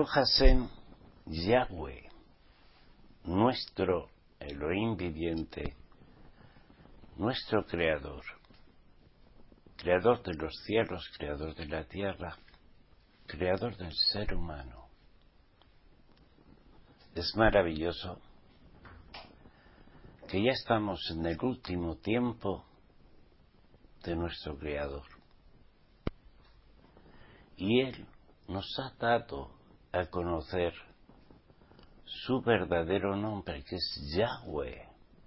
Hashem, Yahweh, nuestro Elohim viviente, nuestro Creador, Creador de los cielos, Creador de la tierra, Creador del ser humano. Es maravilloso que ya estamos en el último tiempo de nuestro Creador. Y Él nos ha dado a conocer su verdadero nombre, que es Yahweh.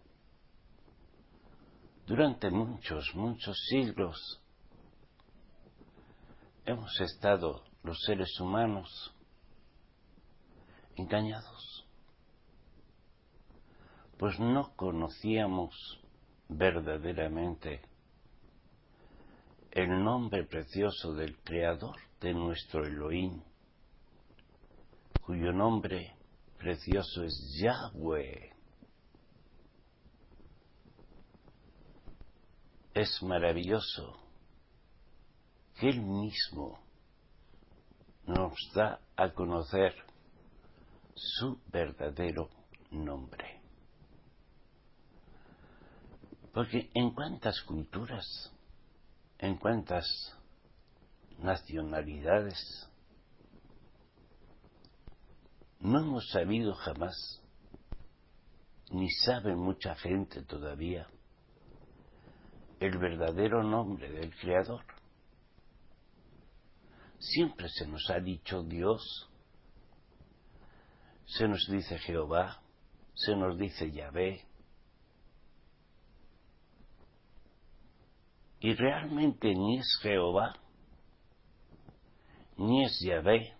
Durante muchos siglos hemos estado los seres humanos engañados, pues no conocíamos verdaderamente el nombre precioso del Creador de nuestro Elohim, cuyo nombre precioso es Yahweh. Es maravilloso que Él mismo nos da a conocer su verdadero nombre. Porque en cuántas culturas, en cuántas nacionalidades no hemos sabido jamás, ni sabe mucha gente todavía, el verdadero nombre del Creador. Siempre se nos ha dicho Dios, se nos dice Jehová, se nos dice Yahvé, y realmente ni es Jehová, ni es Yahvé.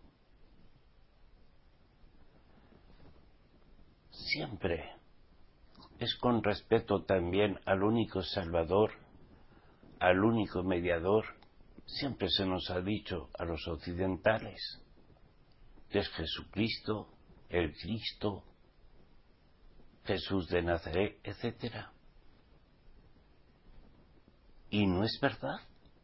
Siempre es con respeto también al único Salvador, al único mediador. Siempre se nos ha dicho a los occidentales que es Jesucristo, el Cristo, Jesús de Nazaret, etc. Y no es verdad.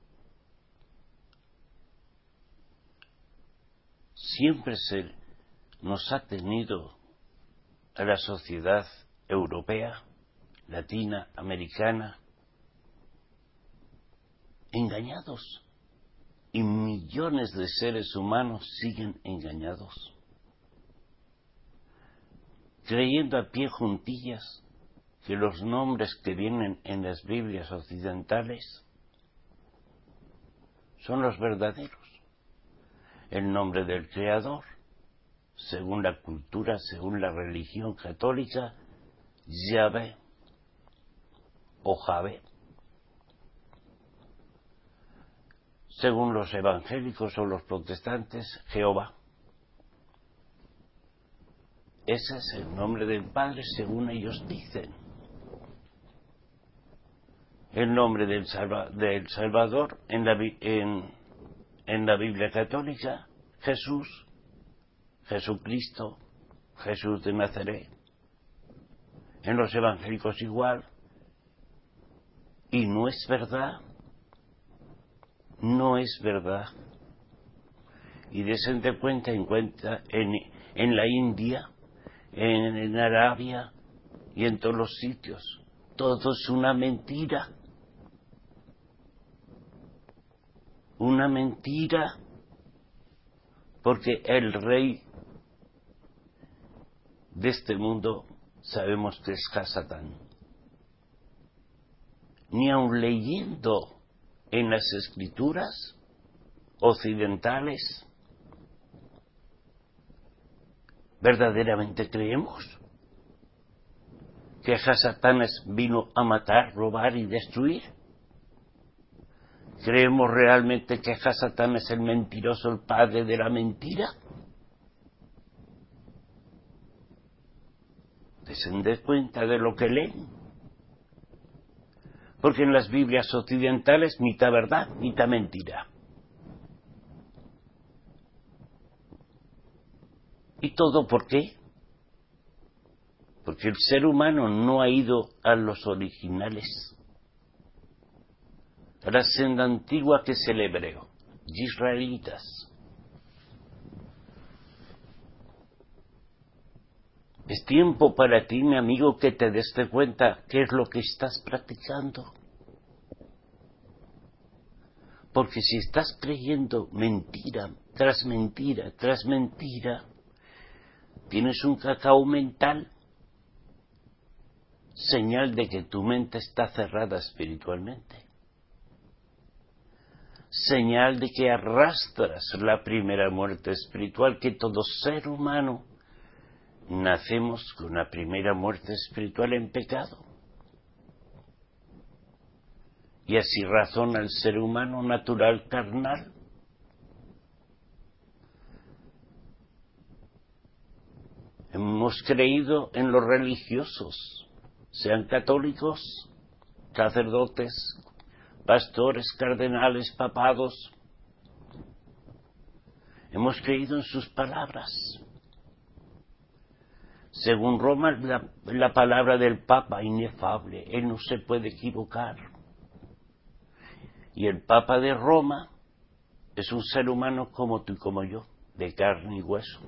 Siempre se nos ha tenido a la sociedad europea, latina, americana, engañados. Y millones de seres humanos siguen engañados, creyendo a pie juntillas que los nombres que vienen en las Biblias occidentales son los verdaderos. El nombre del Creador, según la cultura, según la religión católica, Yahvé o Javé. Según los evangélicos o los protestantes, Jehová. Ese es el nombre del Padre según ellos dicen. El nombre del Salvador en la Biblia católica, Jesús, Jesucristo, Jesús de Nazaret. En los evangélicos igual. Y no es verdad. No es verdad. Y desen de cuenta en la India, en Arabia y en todos los sitios. Todo es una mentira. Una mentira. Porque el rey de este mundo sabemos que es Hasatán. Ni aun leyendo en las escrituras occidentales verdaderamente creemos que Hasatán vino a matar, robar y destruir. ¿Creemos realmente que Hasatán es el mentiroso, el padre de la mentira? Desen de cuenta de lo que leen. Porque en las Biblias occidentales mitad verdad, mitad mentira. ¿Y todo por qué? Porque el ser humano no ha ido a los originales, a la senda antigua que es el hebreo, israelitas. Es tiempo para ti, mi amigo, que te des de cuenta qué es lo que estás practicando. Porque si estás creyendo mentira tras mentira tras mentira, tienes un cacao mental, señal de que tu mente está cerrada espiritualmente. Señal de que arrastras la primera muerte espiritual, que todo ser humano nacemos con la primera muerte espiritual en pecado. Y así razona el ser humano natural carnal. Hemos creído en los religiosos, sean católicos, sacerdotes, pastores, cardenales, papados. Hemos creído en sus palabras. Según Roma, la palabra del Papa inefable, él no se puede equivocar. Y el Papa de Roma es un ser humano como tú y como yo, de carne y hueso.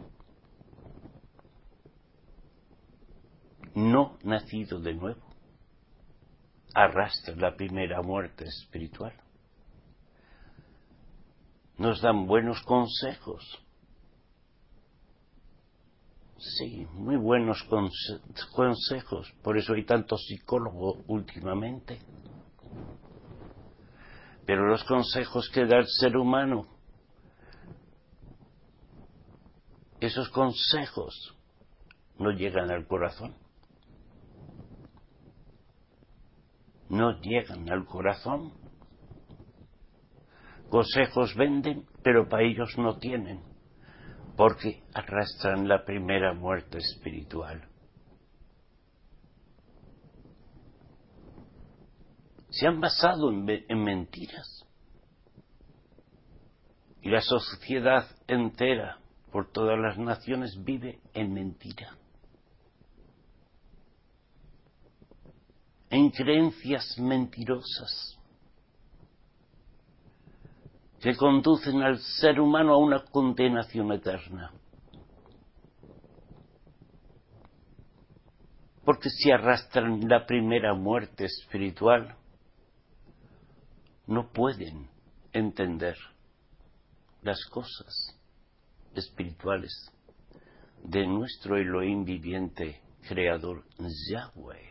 No nacido de nuevo. Arrastra la primera muerte espiritual. Nos dan buenos consejos. Sí, muy buenos consejos. Por eso hay tantos psicólogos últimamente. Pero los consejos que da el ser humano, esos consejos no llegan al corazón. No llegan al corazón. Consejos venden, pero para ellos no tienen, porque arrastran la primera muerte espiritual. Se han basado en mentiras. Y la sociedad entera, por todas las naciones, vive en mentira. En creencias mentirosas que conducen al ser humano a una condenación eterna. Porque si arrastran la primera muerte espiritual, no pueden entender las cosas espirituales de nuestro Elohim viviente, creador Yahweh.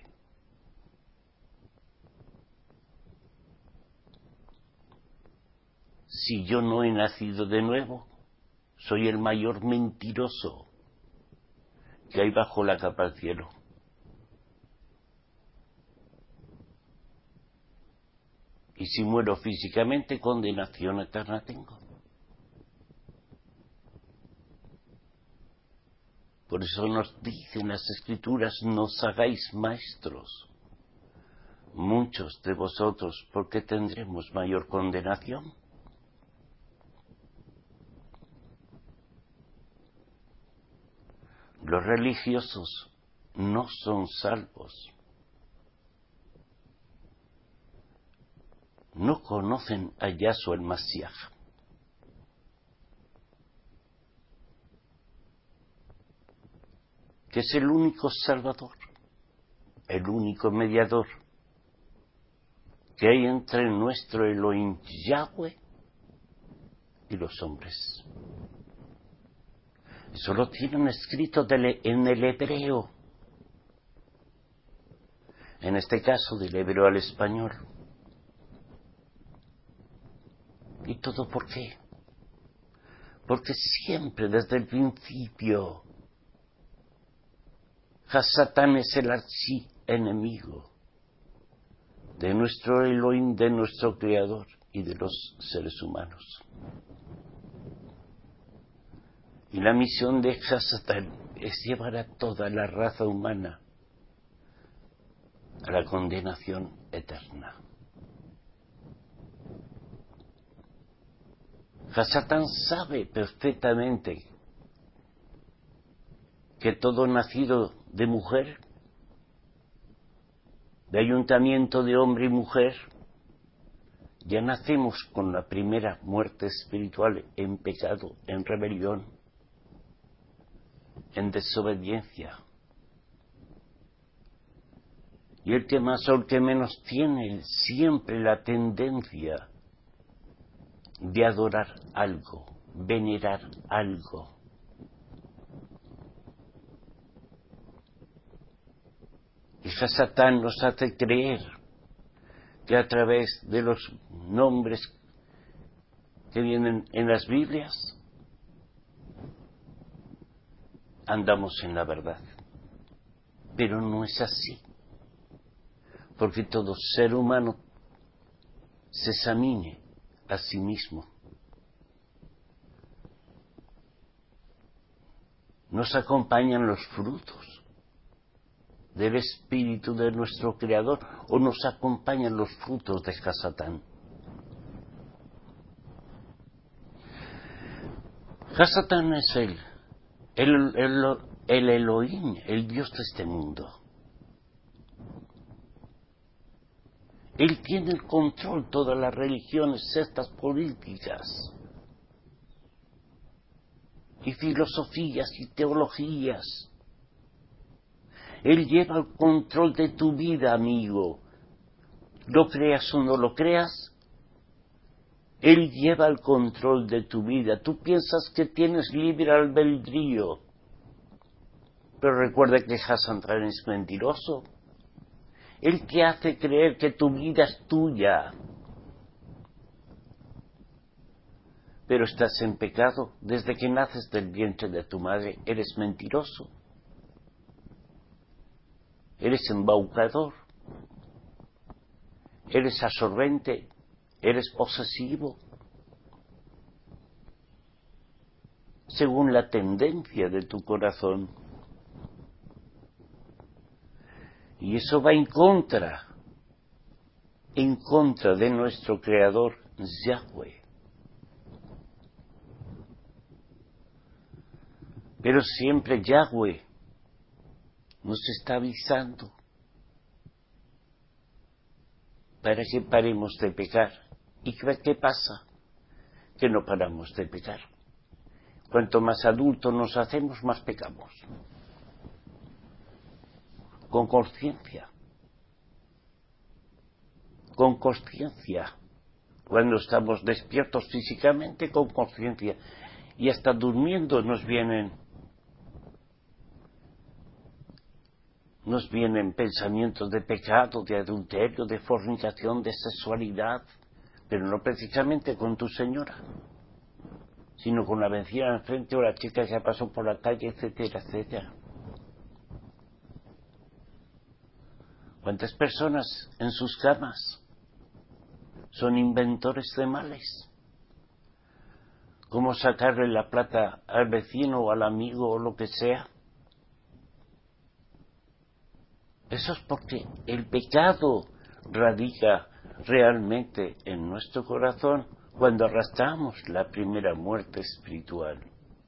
Si yo no he nacido de nuevo, soy el mayor mentiroso que hay bajo la capa del cielo. Y si muero físicamente, condenación eterna tengo. Por eso nos dicen las Escrituras, no os hagáis maestros, muchos de vosotros, porque tendremos mayor condenación. Los religiosos no son salvos. No conocen a Yahshua el Mashiach. Que es el único Salvador, el único mediador que hay entre nuestro Elohim Yahweh y los hombres. Eso lo tienen escrito en el hebreo. En este caso, del hebreo al español. ¿Y todo por qué? Porque siempre, desde el principio, Hasatán es el archienemigo de nuestro Elohim, de nuestro Creador y de los seres humanos. Y la misión de Hasatán es llevar a toda la raza humana a la condenación eterna. Hasatán sabe perfectamente que todo nacido de mujer, de ayuntamiento de hombre y mujer, ya nacemos con la primera muerte espiritual en pecado, en rebelión, en desobediencia. Y el que más o el que menos tiene siempre la tendencia de adorar algo, venerar algo. Y Satán nos hace creer que a través de los nombres que vienen en las Biblias andamos en la verdad. Pero no es así. Porque todo ser humano se examine a sí mismo. Nos acompañan los frutos del espíritu de nuestro Creador o nos acompañan los frutos de Hasatán. Hasatán es el Elohim, el Dios de este mundo. Él tiene el control de todas las religiones, sectas políticas y filosofías y teologías. Él lleva el control de tu vida, amigo. Lo creas o no lo creas, Él lleva el control de tu vida. Tú piensas que tienes libre albedrío, pero recuerda que Hasatán es mentiroso. Él te hace creer que tu vida es tuya, pero estás en pecado. Desde que naces del vientre de tu madre, eres mentiroso. Eres embaucador. Eres absorbente. Eres posesivo. Según la tendencia de tu corazón. Y eso va en contra de nuestro Creador, Yahweh. Pero siempre Yahweh nos está avisando para que paremos de pecar. ¿Y qué pasa? Que no paramos de pecar. Cuanto más adultos nos hacemos, más pecamos. Con conciencia. Con conciencia. Cuando estamos despiertos físicamente, con conciencia. Y hasta durmiendo nos vienen pensamientos de pecado, de adulterio, de fornicación, de sexualidad, pero no precisamente con tu señora, sino con la vecina enfrente o la chica que pasó por la calle, etcétera, etcétera. ¿Cuántas personas en sus camas son inventores de males? ¿Cómo sacarle la plata al vecino o al amigo o lo que sea? Eso es porque el pecado radica realmente en nuestro corazón cuando arrastramos la primera muerte espiritual.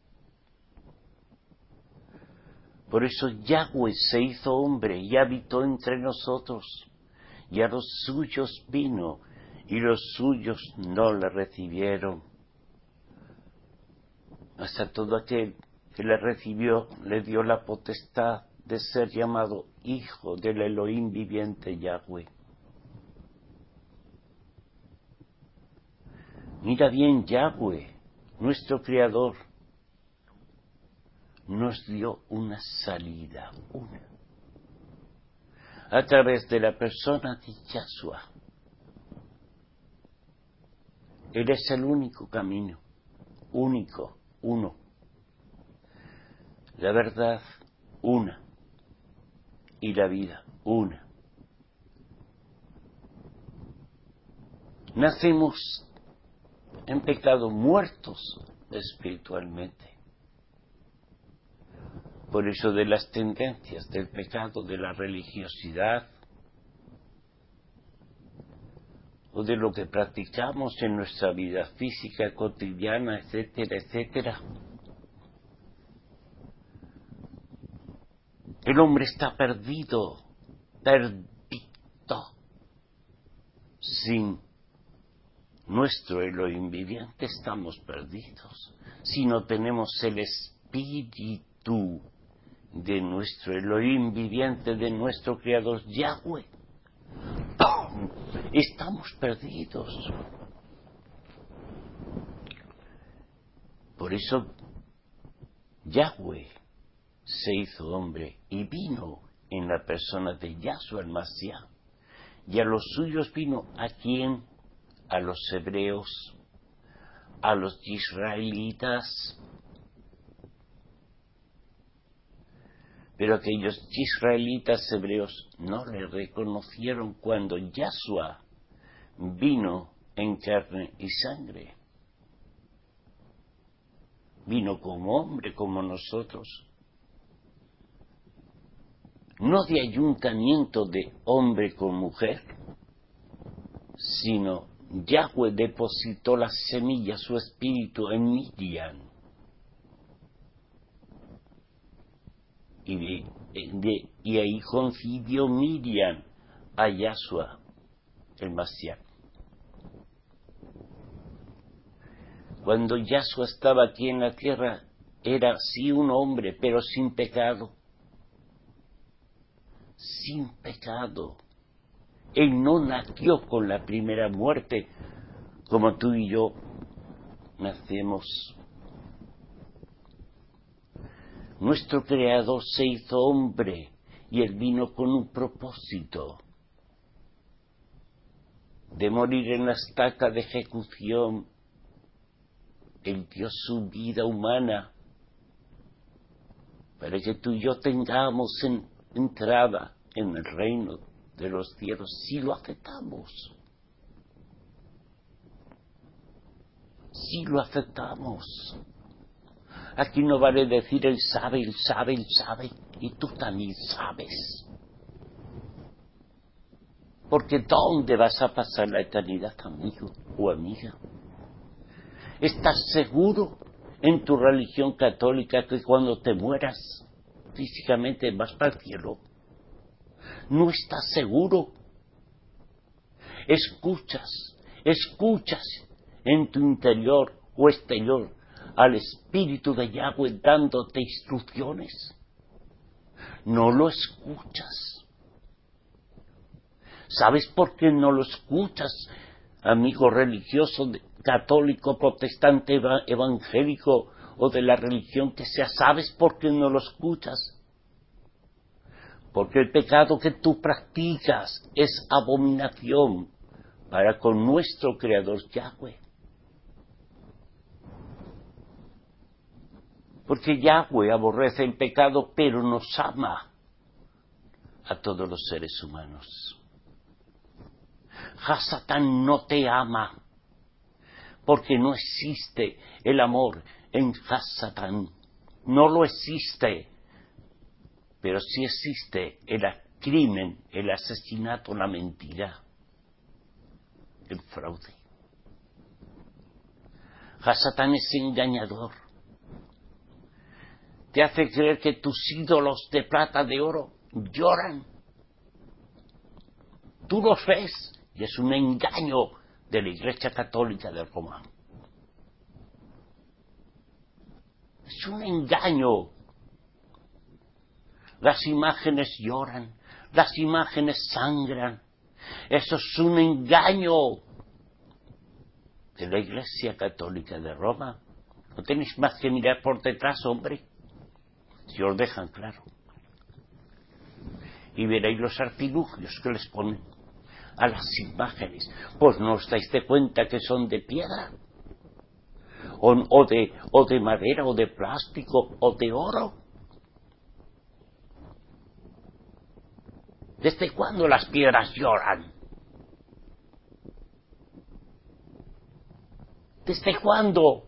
Por eso Yahweh se hizo hombre y habitó entre nosotros, y a los suyos vino, y los suyos no le recibieron. Hasta todo aquel que le recibió le dio la potestad de ser llamado hijo del Elohim viviente Yahweh. Mira bien, Yahweh, nuestro Creador, nos dio una salida, a través de la persona de Yahshua. Él es el único camino, único, uno. La verdad, una. Y la vida, una. Nacemos en pecado, muertos espiritualmente. Por eso de las tendencias del pecado, de la religiosidad, o de lo que practicamos en nuestra vida física cotidiana, etcétera, etcétera. El hombre está perdido. Sin nuestro Elohim viviente estamos perdidos. Si no tenemos el Espíritu de nuestro Elohim viviente, de nuestro Creador Yahweh, estamos perdidos. Por eso Yahweh se hizo hombre y vino en la persona de Yahshua el Mashiach, y a los suyos vino. ¿A quién? A los hebreos, a los israelitas. Pero aquellos israelitas hebreos no le reconocieron cuando Yahshua vino en carne y sangre. Vino como hombre, como nosotros. No de ayuntamiento de hombre con mujer, sino Yahweh depositó la semilla, su espíritu, en Miriam. Y ahí concibió Miriam a Yahshua, el Mashiach. Cuando Yahshua estaba aquí en la tierra, era sí un hombre, pero sin pecado. Sin pecado. Él no nació con la primera muerte, como tú y yo nacemos. Nuestro Creador se hizo hombre y Él vino con un propósito de morir en la estaca de ejecución. Él dio su vida humana para que tú y yo tengamos entrada en el reino de los cielos, si lo aceptamos. Si lo aceptamos. Aquí no vale decir él sabe, y tú también sabes. Porque ¿dónde vas a pasar la eternidad, amigo o amiga? ¿Estás seguro en tu religión católica que cuando te mueras físicamente vas para el cielo? No estás seguro. Escuchas en tu interior o exterior al Espíritu de Yahweh dándote instrucciones. No lo escuchas. ¿Sabes por qué no lo escuchas, amigo religioso, católico, protestante, evangélico o de la religión que sea? ¿Sabes por qué no lo escuchas? Porque el pecado que tú practicas es abominación para con nuestro Creador Yahweh. Porque Yahweh aborrece el pecado, pero nos ama a todos los seres humanos. Hasatán no te ama, porque no existe el amor en Hasatán. No lo existe. Pero sí existe el crimen, el asesinato, la mentira, el fraude. Hasatán es engañador. Te hace creer que tus ídolos de plata, de oro, lloran. Tú los ves y es un engaño de la Iglesia Católica de Roma. Es un engaño. Las imágenes lloran, las imágenes sangran. Eso es un engaño de la Iglesia Católica de Roma. No tenéis más que mirar por detrás, hombre, si os dejan claro. Y veréis los artilugios que les ponen a las imágenes. Pues no os dais de cuenta que son de piedra, o de madera, o de plástico, o de oro. ¿Desde cuándo las piedras lloran? ¿Desde cuándo?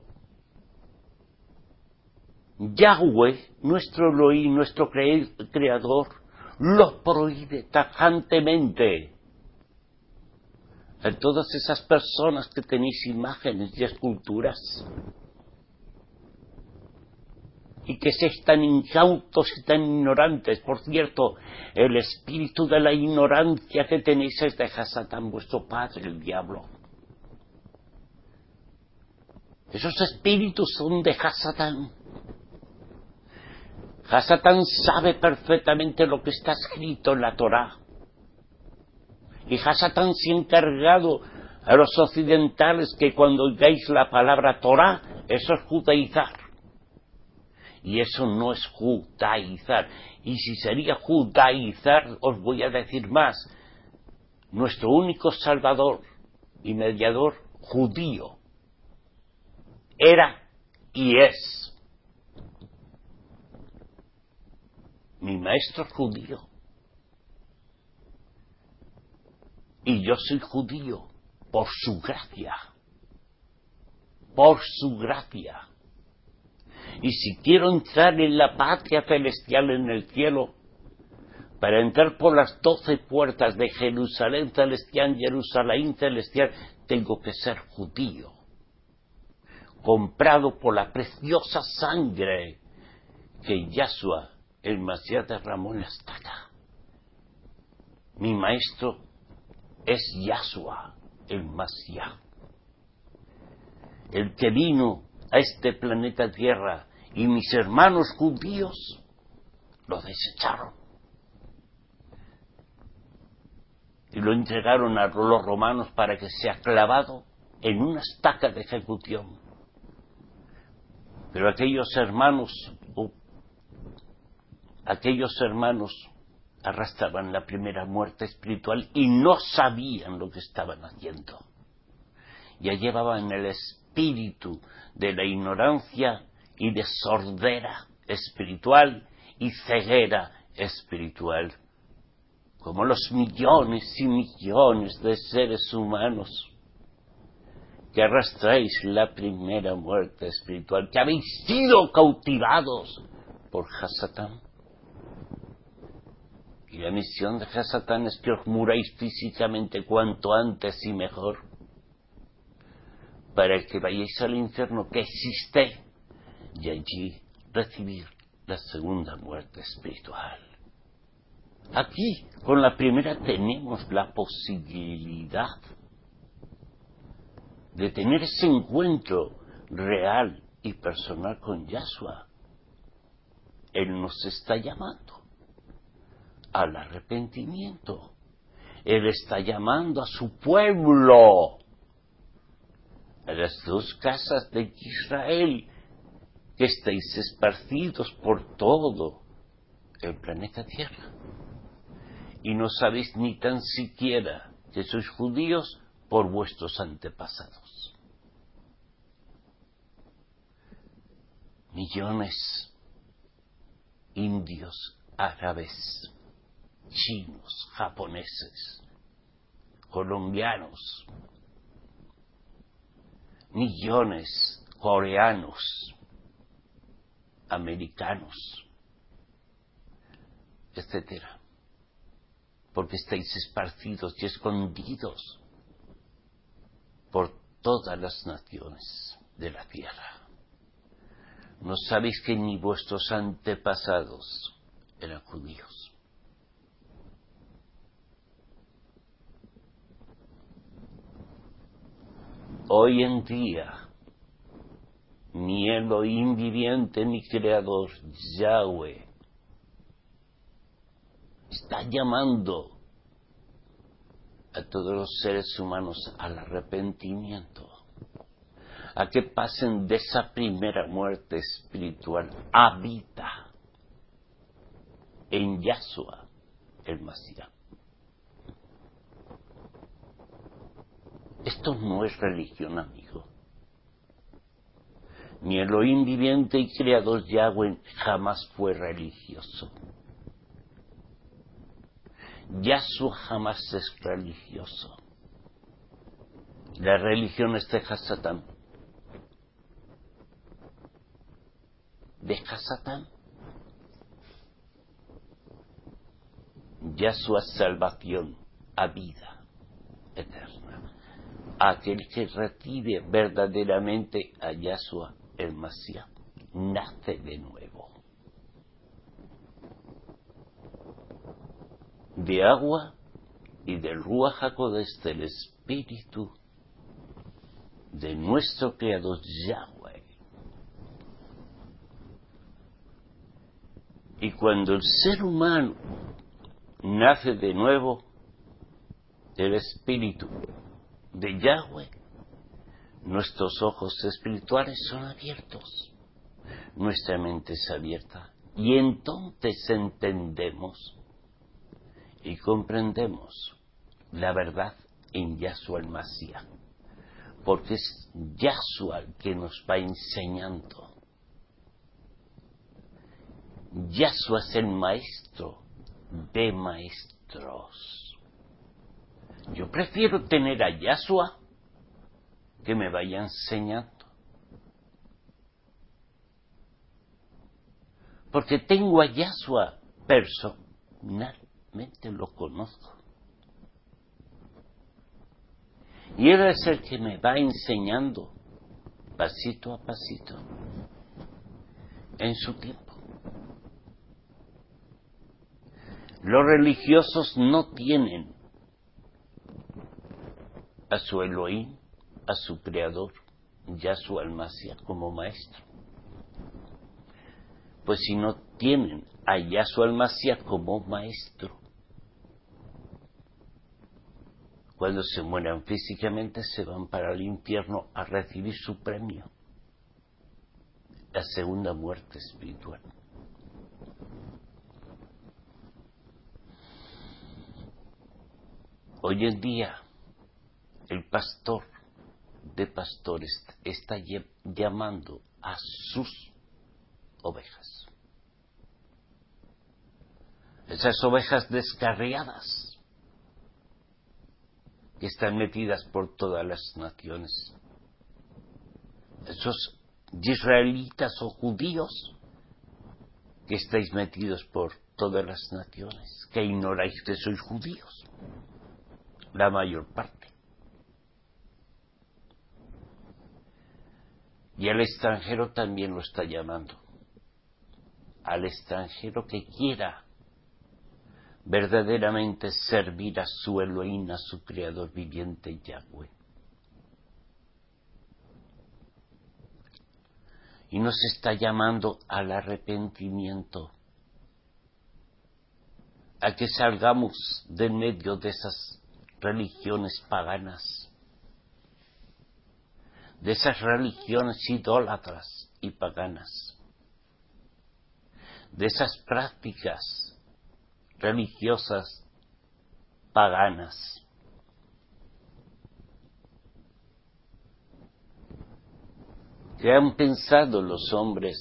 Yahweh, nuestro Elohim, nuestro Creador, lo prohíbe tajantemente. A todas esas personas que tenéis imágenes y esculturas y que seáis tan incautos y tan ignorantes. Por cierto, el espíritu de la ignorancia que tenéis es de Hasatán, vuestro padre, el diablo. Esos espíritus son de Hasatán. Hasatán sabe perfectamente lo que está escrito en la Torá. Y Hasatán se ha encargado a los occidentales que cuando oigáis la palabra Torá, eso es judaizar. Y eso no es judaizar. Y si sería judaizar, os voy a decir más. Nuestro único salvador y mediador judío era y es mi maestro judío. Y yo soy judío por su gracia. Por su gracia. Y si quiero entrar en la patria celestial en el cielo, para entrar por las 12 puertas de Jerusalén celestial, Jerusalén celestial, tengo que ser judío, comprado por la preciosa sangre que Yahshua, el Mashiach, derramó en la estaca. Mi maestro es Yahshua, el Mashiach, el que vino a este planeta Tierra, y mis hermanos judíos lo desecharon y lo entregaron a los romanos para que sea clavado en una estaca de ejecución. Pero aquellos hermanos arrastraban la primera muerte espiritual y no sabían lo que estaban haciendo. Ya llevaban el espíritu de la ignorancia y de sordera espiritual y ceguera espiritual, como los millones y millones de seres humanos que arrastráis la primera muerte espiritual, que habéis sido cautivados por Hasatán. Y la misión de Hasatán es que os muráis físicamente cuanto antes y mejor, para que vayáis al infierno que existe y allí recibir la segunda muerte espiritual. Aquí, con la primera, tenemos la posibilidad de tener ese encuentro real y personal con Yahshua. Él nos está llamando al arrepentimiento. Él está llamando a su pueblo, a las 2 casas de Israel, que estáis esparcidos por todo el planeta Tierra. Y no sabéis ni tan siquiera que sois judíos por vuestros antepasados. Millones indios, árabes, chinos, japoneses, colombianos, millones coreanos, americanos, etcétera, porque estáis esparcidos y escondidos por todas las naciones de la tierra. ¿No sabéis que ni vuestros antepasados eran judíos? Hoy en día, ni Elohim viviente ni creador, Yahweh, está llamando a todos los seres humanos al arrepentimiento, a que pasen de esa primera muerte espiritual a vida en Yahshua, el Mashiach. Esto no es religión, amigo. Ni Elohim viviente y creador Yahweh jamás fue religioso. Yahshua jamás es religioso. La religión es de Hasatán. De Hasatán. Yahshua es salvación a vida eterna. Aquel que recibe verdaderamente a Yahshua el Mashiach nace de nuevo. De agua y del Ruach HaKodesh, del Espíritu de nuestro Creador Yahweh. Y cuando el ser humano nace de nuevo del Espíritu de Yahweh, nuestros ojos espirituales son abiertos, nuestra mente es abierta, y entonces entendemos y comprendemos la verdad en Yahshua el Mashiach, porque es Yahshua el que nos va enseñando. Yahshua es el maestro de maestros. Yo prefiero tener a Yahshua que me vaya enseñando, porque tengo a Yahshua personalmente, lo conozco, y Él es el que me va enseñando pasito a pasito en su tiempo. Los religiosos no tienen a su Elohim, a su Creador, Yahshua el Mashiach, como maestro. Pues si no tienen a Yahshua el Mashiach como maestro, cuando se mueran físicamente se van para el infierno a recibir su premio, la segunda muerte espiritual. Hoy en día el pastor de pastores está llamando a sus ovejas, esas ovejas descarriadas que están metidas por todas las naciones, esos israelitas o judíos que estáis metidos por todas las naciones, que ignoráis que sois judíos, la mayor parte. Y al extranjero también lo está llamando, al extranjero que quiera verdaderamente servir a su Elohim, a su Creador viviente Yahweh. Y nos está llamando al arrepentimiento, a que salgamos de medio de esas religiones paganas, de esas religiones idólatras y paganas, de esas prácticas religiosas paganas. Que han pensado los hombres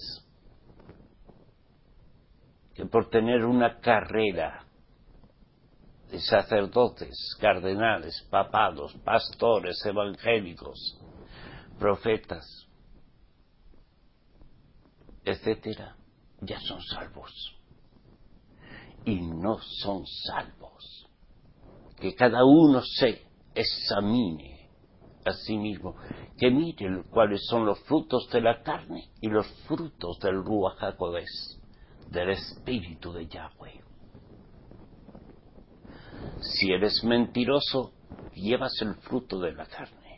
que por tener una carrera de sacerdotes, cardenales, papados, pastores, evangélicos, profetas, etcétera, ya son salvos. Y no son salvos. Que cada uno se examine a sí mismo, que mire cuáles son los frutos de la carne y los frutos del Ruach HaKodesh, del Espíritu de Yahweh. Si eres mentiroso, llevas el fruto de la carne.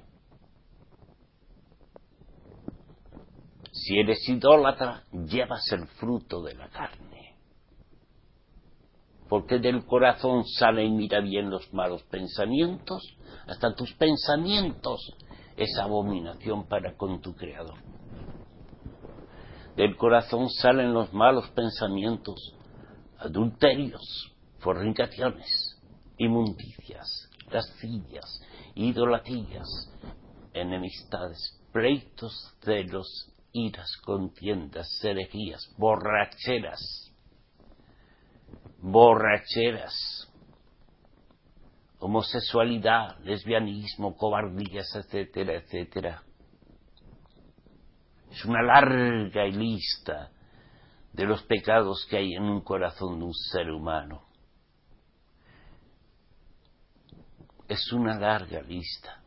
Si eres idólatra, llevas el fruto de la carne. Porque del corazón salen, mira bien, los malos pensamientos, hasta tus pensamientos es abominación para con tu Creador. Del corazón salen los malos pensamientos, adulterios, fornicaciones, inmundicias, lascivias, idolatrías, enemistades, pleitos, celos, iras, contiendas, herejías, borracheras, homosexualidad, lesbianismo, cobardías, etcétera, etcétera. Es una larga lista de los pecados que hay en un corazón de un ser humano. Es una larga lista.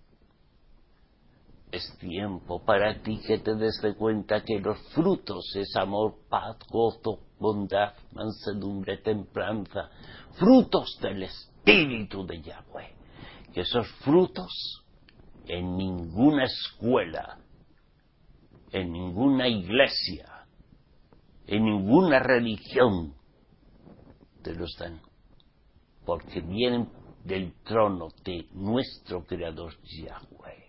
Es tiempo para ti que te des de cuenta que los frutos es amor, paz, gozo, bondad, mansedumbre, templanza, frutos del Espíritu de Yahweh. Que esos frutos en ninguna escuela, en ninguna iglesia, En ninguna religión te los dan, porque vienen del trono de nuestro Creador Yahweh.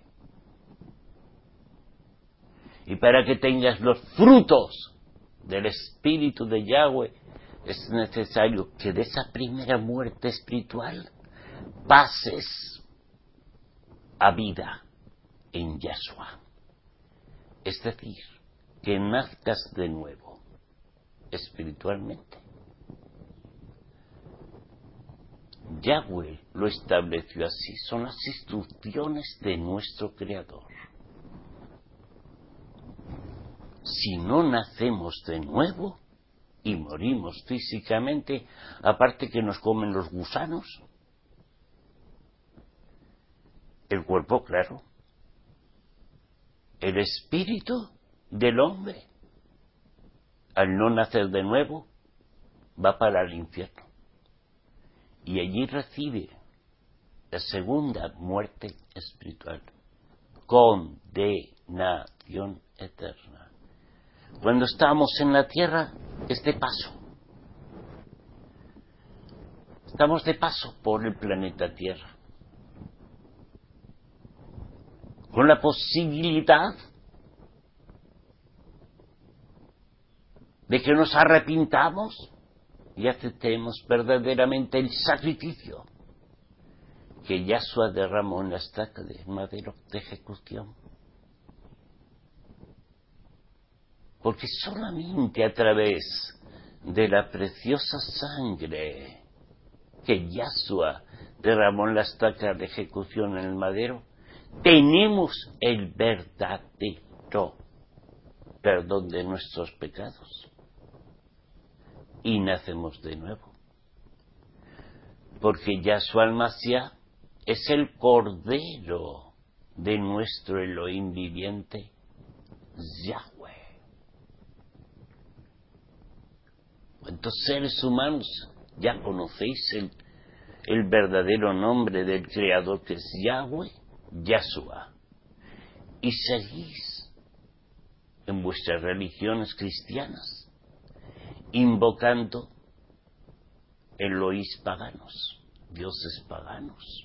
Y para que tengas los frutos del Espíritu de Yahweh, es necesario que de esa primera muerte espiritual pases a vida en Yahshua. Es decir, que nazcas de nuevo, espiritualmente. Yahweh lo estableció así, son las instrucciones de nuestro Creador. Si no nacemos de nuevo y morimos físicamente, aparte que nos comen los gusanos, el cuerpo, claro, el espíritu del hombre, al no nacer de nuevo, va para el infierno. Y allí recibe la segunda muerte espiritual, condenación eterna. Cuando estamos en la tierra, es de paso. Estamos de paso por el planeta Tierra, con la posibilidad de que nos arrepintamos y aceptemos verdaderamente el sacrificio que Yahshua derramó en la estaca de madero de ejecución. Porque solamente a través de la preciosa sangre que Yahshua derramó en la estaca de ejecución en el madero, tenemos el verdadero perdón de nuestros pecados y nacemos de nuevo. Porque Yahshua el Mashiach es el Cordero de nuestro Elohim viviente, Yahweh. ¿Cuántos seres humanos ya conocéis el verdadero nombre del Creador, que es Yahweh, Yahshua? Y seguís en vuestras religiones cristianas invocando Elohís paganos, dioses paganos.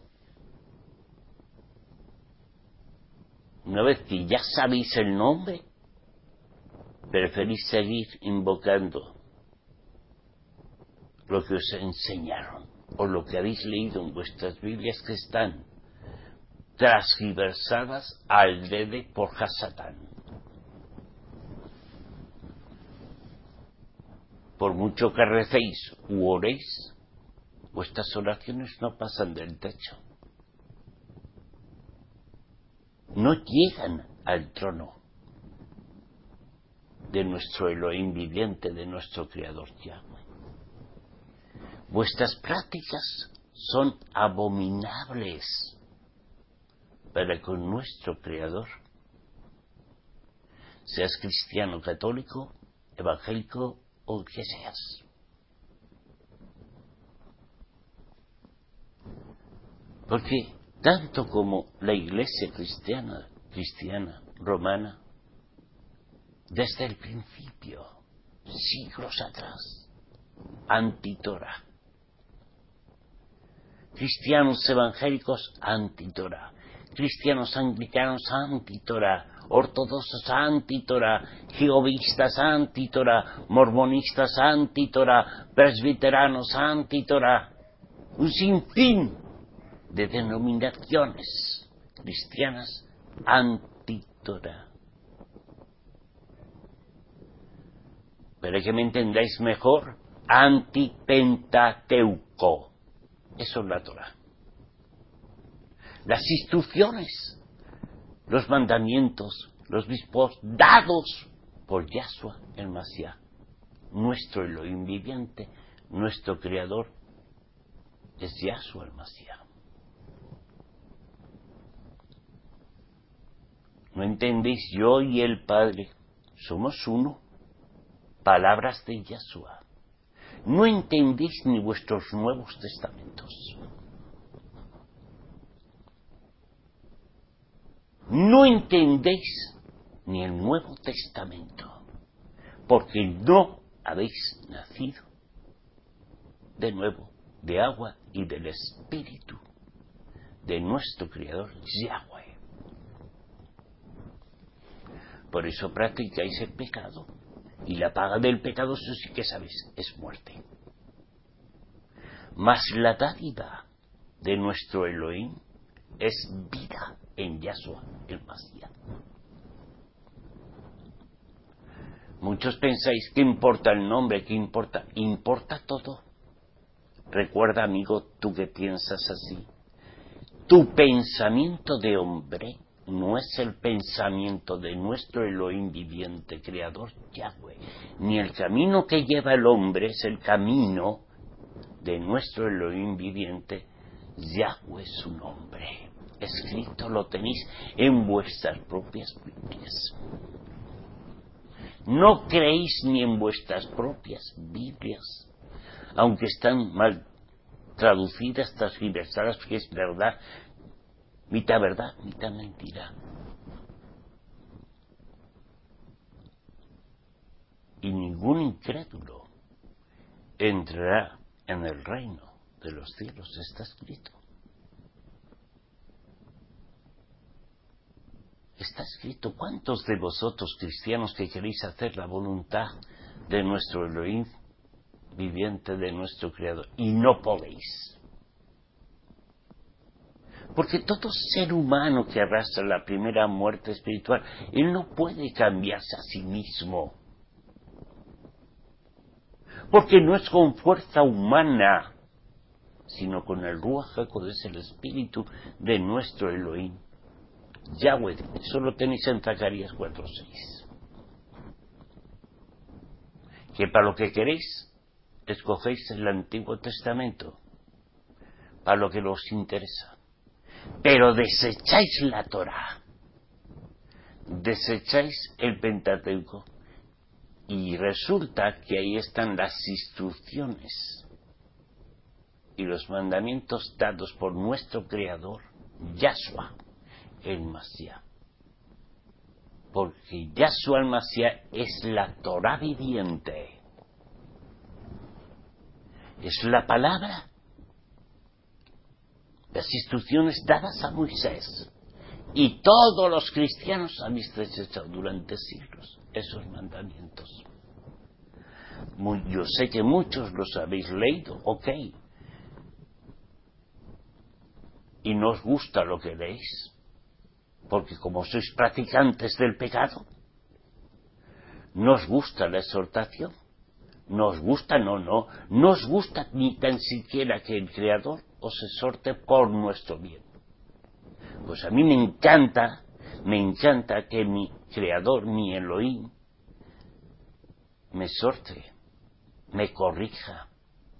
Una vez que ya sabéis el nombre, preferís seguir invocando lo que os enseñaron o lo que habéis leído en vuestras Biblias, que están transgiversadas al dedo por Hasatán. Por mucho que recéis u oréis, vuestras oraciones no pasan del techo. No llegan al trono de nuestro Elohim viviente, de nuestro Creador Yahweh. Vuestras prácticas son abominables para con nuestro Creador. Seas cristiano, católico, evangélico o que seas. Porque tanto como la Iglesia cristiana romana, desde el principio, siglos atrás, anti-Torah. Cristianos evangélicos, anti-Torah. Cristianos anglicanos, anti-Torah. Ortodoxos, anti-Torah. Jehovistas, anti-Torah. Mormonistas, anti-Torah. Presbiteranos, anti-Torah. Un sinfín de denominaciones cristianas anti-Torah. Para que me entendáis mejor, anti-Pentateuco. Eso es la Torah. Las instrucciones, los mandamientos, los dispos dados por Yahshua el Mashiach, nuestro Elohim viviente, nuestro Creador, es Yahshua el Mashiach. ¿No entendéis? Yo y el Padre somos uno. Palabras de Yahshua. No entendéis ni vuestros nuevos testamentos. No entendéis ni el Nuevo Testamento. porque no habéis nacido de nuevo de agua y del Espíritu de nuestro Creador Yahweh. Por eso practicáis el pecado, y la paga del pecado, eso sí que sabéis, es muerte. Mas la dádiva de nuestro Elohim es vida en Yahshua el Mashiach. Muchos pensáis que importa el nombre, que importa todo. Recuerda, amigo, tú que piensas así, tu pensamiento de hombre no es el pensamiento de nuestro Elohim viviente, creador Yahweh, ni el camino que lleva el hombre es el camino de nuestro Elohim viviente, Yahweh es su nombre. Escrito lo tenéis en vuestras propias Biblias. No creéis ni en vuestras propias Biblias, aunque están mal traducidas, transgiversadas, que es verdad, mitad mentira. Y ningún incrédulo entrará en el reino de los cielos, está escrito. Está escrito. ¿Cuántos de vosotros, cristianos, que queréis hacer la voluntad de nuestro Elohim viviente, de nuestro Creador, y no podéis? Porque todo ser humano que arrastra la primera muerte espiritual, él no puede cambiarse a sí mismo. Porque no es con fuerza humana, sino con el Ruach HaKodesh, el Espíritu de nuestro Elohim. Yahweh, eso lo tenéis en Zacarías 4:6. Que para lo que queréis, escogéis el Antiguo Testamento, para lo que os interesa. Pero desecháis la Torá, desecháis el Pentateuco, y resulta que ahí están las instrucciones y los mandamientos dados por nuestro Creador, Yahshua, el Mashiach. Porque Yahshua el Mashiach es la Torá viviente. Es la palabra, las instrucciones dadas a Moisés. Y todos los cristianos habéis desechado durante siglos esos mandamientos. Yo sé que muchos los habéis leído, ok. Y no os gusta lo que leéis, porque como sois practicantes del pecado, no os gusta la exhortación, no os gusta, no os gusta ni tan siquiera que el Creador os exhorte por nuestro bien. Pues a mí me encanta que mi Creador, mi Elohim, me exhorte, me corrija.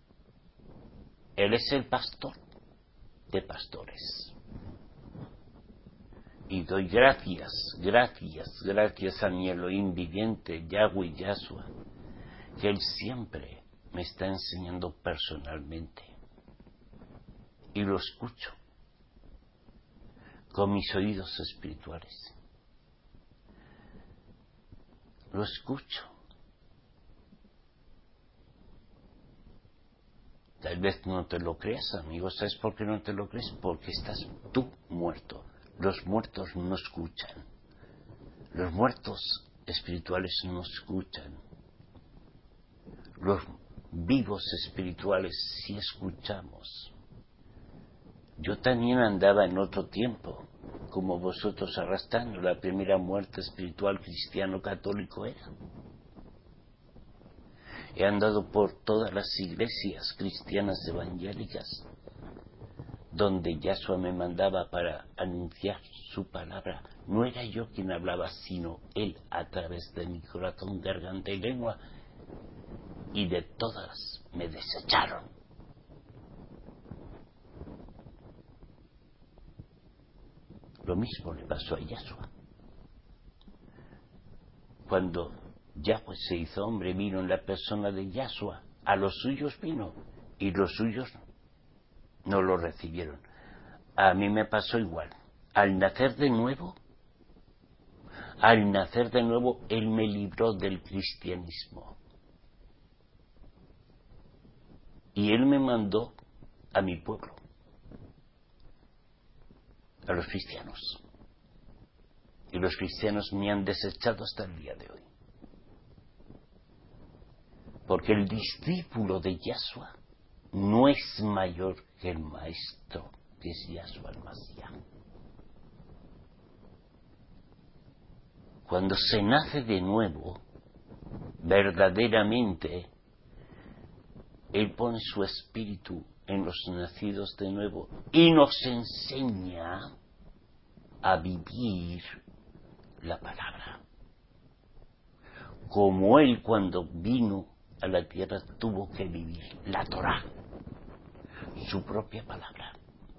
Él es el pastor de pastores. Y doy gracias a mi Elohim viviente, Yahweh Yahshua, que Él siempre me está enseñando personalmente. Y lo escucho con mis oídos espirituales. Lo escucho. Tal vez no te lo creas, amigo. ¿Sabes por qué no te lo crees? Porque estás tú muerto. Los muertos no escuchan. Los muertos espirituales no escuchan. Los vivos espirituales sí escuchamos. Yo también andaba en otro tiempo, como vosotros, arrastrando la primera muerte espiritual cristiano-católico era. He andado por todas las iglesias cristianas evangélicas, donde Yahshua me mandaba para anunciar su palabra. No era yo quien hablaba, sino Él a través de mi corazón, garganta y lengua, y de todas me desecharon. Lo mismo le pasó a Yahshua. Cuando Yahweh se hizo hombre, vino en la persona de Yahshua. A los suyos vino, y los suyos no lo recibieron. A mí me pasó igual. Al nacer de nuevo, Al nacer de nuevo, Él me libró del cristianismo. Y Él me mandó a mi pueblo, a los cristianos. Y los cristianos me han desechado hasta el día de hoy. Porque el discípulo de Yahshua no es mayor que el maestro, que es Yahshua el Mashiach. Cuando se nace de nuevo, verdaderamente, Él pone su espíritu en los nacidos de nuevo y nos enseña a vivir la palabra. Como Él cuando vino a la tierra tuvo que vivir la Torá, su propia palabra.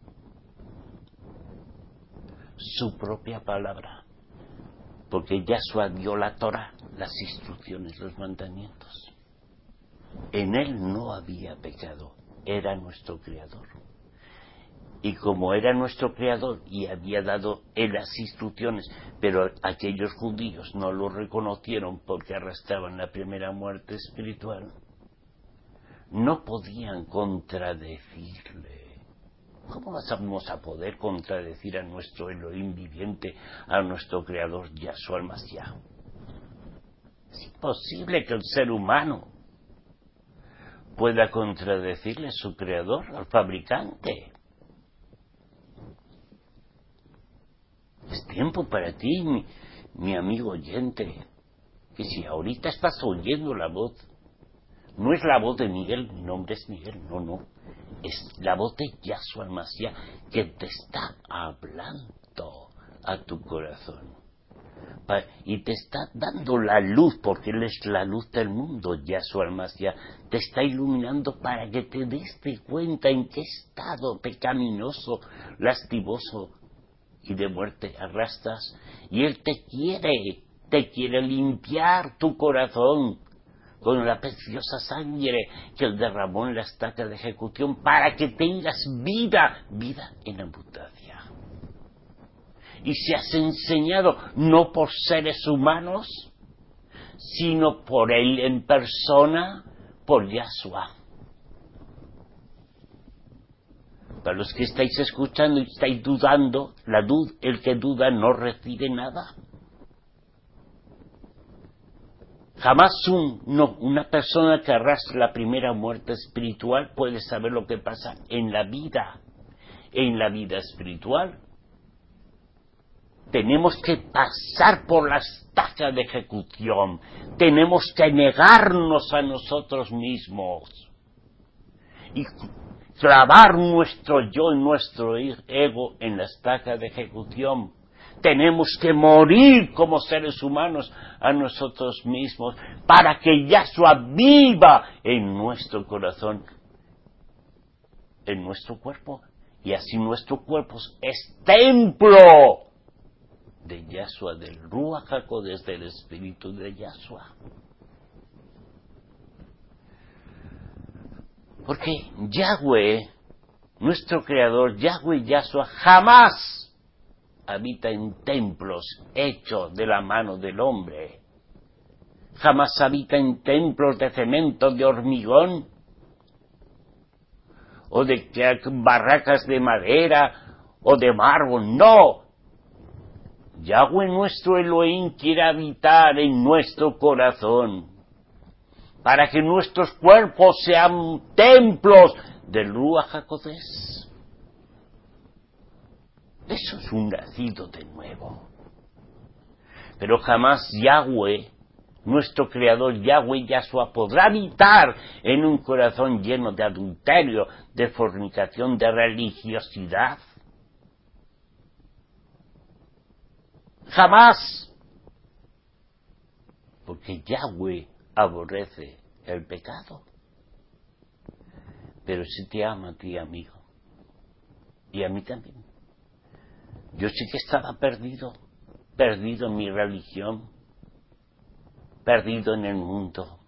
Su propia palabra. Porque Yahshua dio la Torá, las instrucciones, los mandamientos. En Él no había pecado, era nuestro Creador. Y como era nuestro Creador y había dado Él las instrucciones, pero aquellos judíos no lo reconocieron porque arrastraban la primera muerte espiritual, no podían contradecirle. ¿Cómo vamos a poder contradecir a nuestro Elohim viviente, a nuestro Creador Yahshua el Mashiach? Es imposible que el ser humano pueda contradecirle a su Creador, al fabricante. Es tiempo para ti, mi amigo oyente, que si ahorita estás oyendo la voz, no es la voz de Miguel, mi nombre es Miguel, no, es la voz de Yahshua el Mashiach que te está hablando a tu corazón. Y te está dando la luz, porque Él es la luz del mundo, Yahshua el Mashiach. Te está iluminando para que te des cuenta en qué estado pecaminoso, lastimoso y de muerte arrastras. Y Él te quiere limpiar tu corazón con la preciosa sangre que Él derramó en la estaca de ejecución para que tengas vida en abundancia. Y seas enseñado no por seres humanos, sino por Él en persona, por Yahshua. Para los que estáis escuchando y estáis dudando, el que duda no recibe nada. Jamás una persona que arrastra la primera muerte espiritual puede saber lo que pasa en la vida espiritual. Tenemos que pasar por la estaca de ejecución. Tenemos que negarnos a nosotros mismos y clavar nuestro yo y nuestro ego en la estaca de ejecución. Tenemos que morir como seres humanos a nosotros mismos para que Yahshua viva en nuestro corazón, en nuestro cuerpo. Y así nuestro cuerpo es templo de Yahshua, del Ruach HaKodesh, del Espíritu de Yahshua. Porque Yahweh, nuestro Creador, Yahweh Yahshua, jamás habita en templos hechos de la mano del hombre. Jamás habita en templos de cemento, de hormigón, o de barracas de madera, o de mármol. ¡No! Yahweh nuestro Elohim quiere habitar en nuestro corazón, para que nuestros cuerpos sean templos del Ruach HaKodesh. Eso es un nacido de nuevo. Pero jamás Yahweh, nuestro Creador, Yahweh Yahshua, podrá habitar en un corazón lleno de adulterio, de fornicación, de religiosidad. Jamás. Porque Yahweh aborrece el pecado. Pero si te ama a ti, amigo, y a mí también. Yo sí que estaba perdido en mi religión, perdido en el mundo.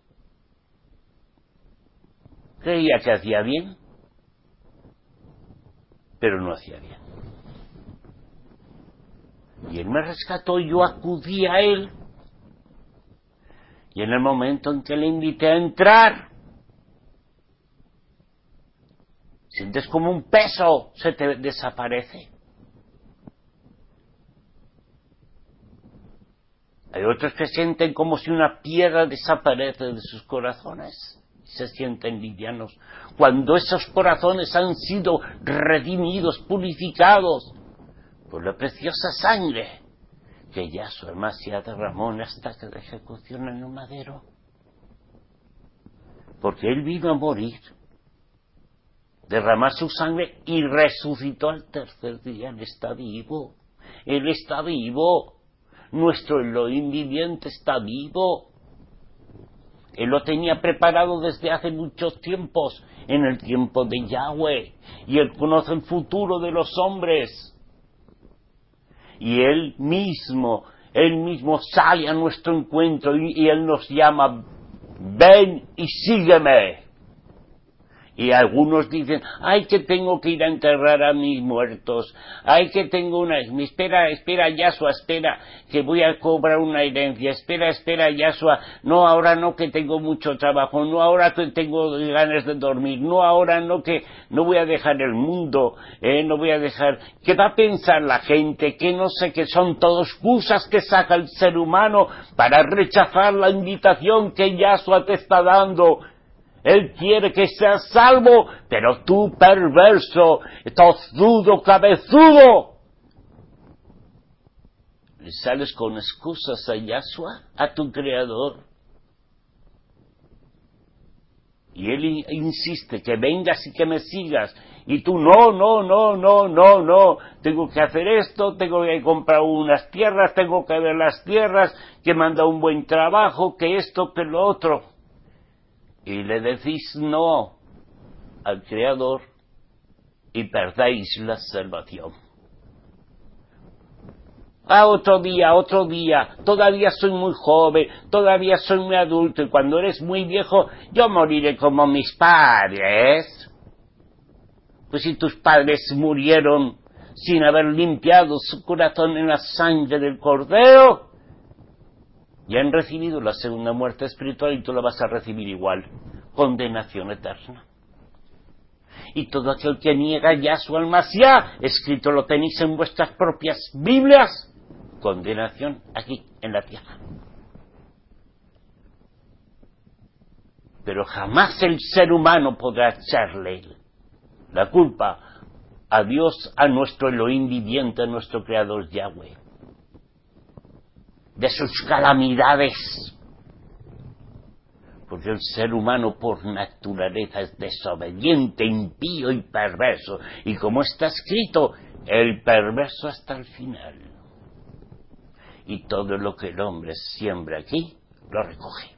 Creía que hacía bien, pero no hacía bien. Y Él me rescató y yo acudí a Él. Y en el momento en que le invité a entrar, sientes como un peso se te desaparece. Hay otros que sienten como si una piedra desaparece de sus corazones. Se sienten livianos. Cuando esos corazones han sido redimidos, purificados por la preciosa sangre que Yahshua Mashiach derramó en esta de ejecución en un madero. Porque Él vino a morir, derramar su sangre y resucitó al tercer día. Él está vivo. Él está vivo. Nuestro Elohim viviente está vivo. Él lo tenía preparado desde hace muchos tiempos, en el tiempo de Yahweh. Y Él conoce el futuro de los hombres. Y Él mismo sale a nuestro encuentro y Él nos llama, ven y sígueme. Y algunos dicen, ay, que tengo que ir a enterrar a mis muertos, ay, que tengo espera, Yahshua, espera, que voy a cobrar una herencia, espera, Yahshua, no, ahora no, que tengo mucho trabajo, no, ahora que tengo ganas de dormir, no, ahora no, que no voy a dejar el mundo, no voy a dejar, ¿qué va a pensar la gente? Que no sé, que son todas excusas que saca el ser humano para rechazar la invitación que Yahshua te está dando. Él quiere que seas salvo, pero tú, perverso, tozudo, cabezudo, le sales con excusas a Yahshua, a tu Creador. Y Él insiste que vengas y que me sigas. Y tú, no, tengo que hacer esto, tengo que comprar unas tierras, tengo que ver las tierras, que manda un buen trabajo, que esto, que lo otro. Y le decís no al Creador y perdéis la salvación. Otro día, todavía soy muy joven, todavía soy muy adulto, y cuando eres muy viejo, yo moriré como mis padres. Pues si tus padres murieron sin haber limpiado su corazón en la sangre del Cordero, y han recibido la segunda muerte espiritual, y tú la vas a recibir igual, condenación eterna. Y todo aquel que niega Yahshua al Mashiach, escrito lo tenéis en vuestras propias Biblias, condenación aquí en la tierra. Pero jamás el ser humano podrá echarle la culpa a Dios, a nuestro Elohim viviente, a nuestro Creador Yahweh, de sus calamidades, porque el ser humano por naturaleza es desobediente, impío y perverso, y como está escrito, el perverso hasta el final, y todo lo que el hombre siembra aquí, lo recoge.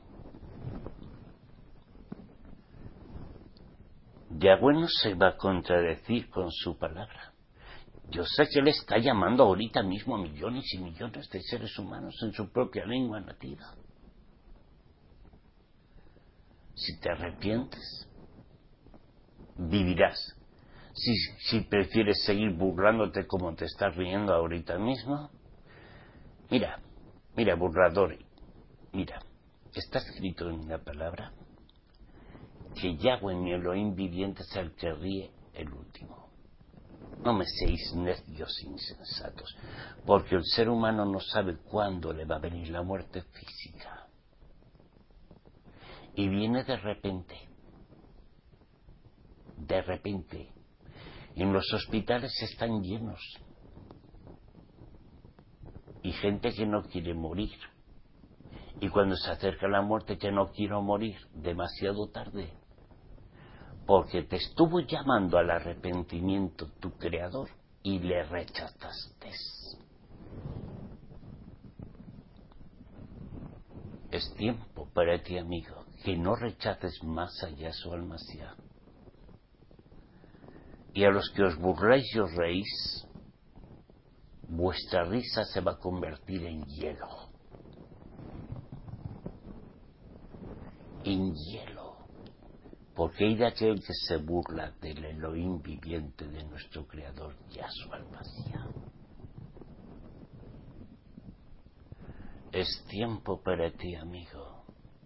Yahweh no se va a contradecir con su palabra. Yo sé que Él está llamando ahorita mismo a millones y millones de seres humanos en su propia lengua nativa. Si te arrepientes, vivirás. Si prefieres seguir burlándote como te estás riendo ahorita mismo, mira, burlador, mira, está escrito en la palabra que Yahweh, mi Elohim viviente, es el que ríe el último. No me seáis necios insensatos, porque el ser humano no sabe cuándo le va a venir la muerte física. Y viene de repente. De repente. En los hospitales están llenos. Y gente que no quiere morir. Y cuando se acerca la muerte, que no quiero morir, demasiado tarde. Porque te estuvo llamando al arrepentimiento tu Creador y le rechazaste. Es tiempo para ti, amigo, que no rechaces más a Yahshua al Mashiach. Y a los que os burláis y os reís, vuestra risa se va a convertir en hielo. En hielo. Porque hay de aquel que se burla del Elohim viviente de nuestro Creador, Yahshua al Mashiach. Es tiempo para ti, amigo.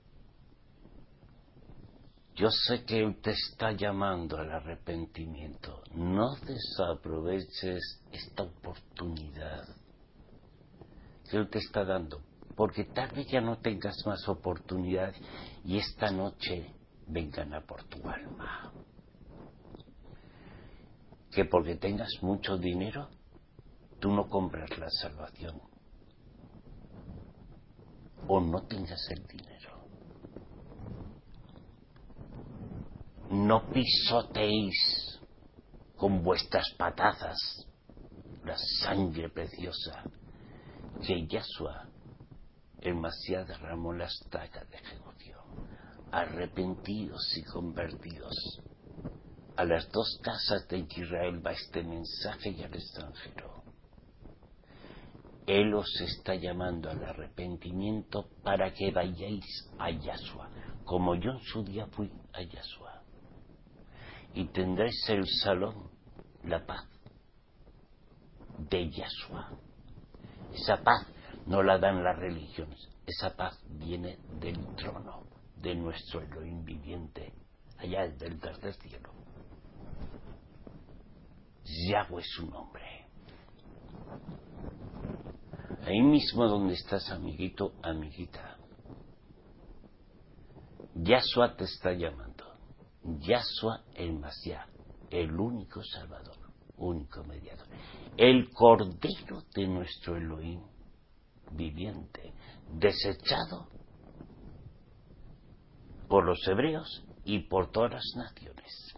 Yo sé que Él te está llamando al arrepentimiento. No desaproveches esta oportunidad que Él te está dando, porque tal vez ya no tengas más oportunidad y esta noche vengan a por tu alma. Que porque tengas mucho dinero, tú no compras la salvación. O no tengas el dinero. No pisoteéis con vuestras patadas la sangre preciosa que Yahshua, el Masías, derramó en la estaca de ejecución. Arrepentidos y convertidos. A las dos casas de Israel va este mensaje y al extranjero. Él os está llamando al arrepentimiento para que vayáis a Yahshua, como yo en su día fui a Yahshua. Y tendréis el salón, la paz de Yahshua. Esa paz no la dan las religiones, esa paz viene del trono de nuestro Elohim viviente, allá del tercer cielo. Yahweh es su nombre. Ahí mismo donde estás, amiguito, amiguita, Yahshua te está llamando. Yahshua el Masías, el único Salvador, único mediador, el Cordero de nuestro Elohim viviente, desechado por los hebreos y por todas las naciones,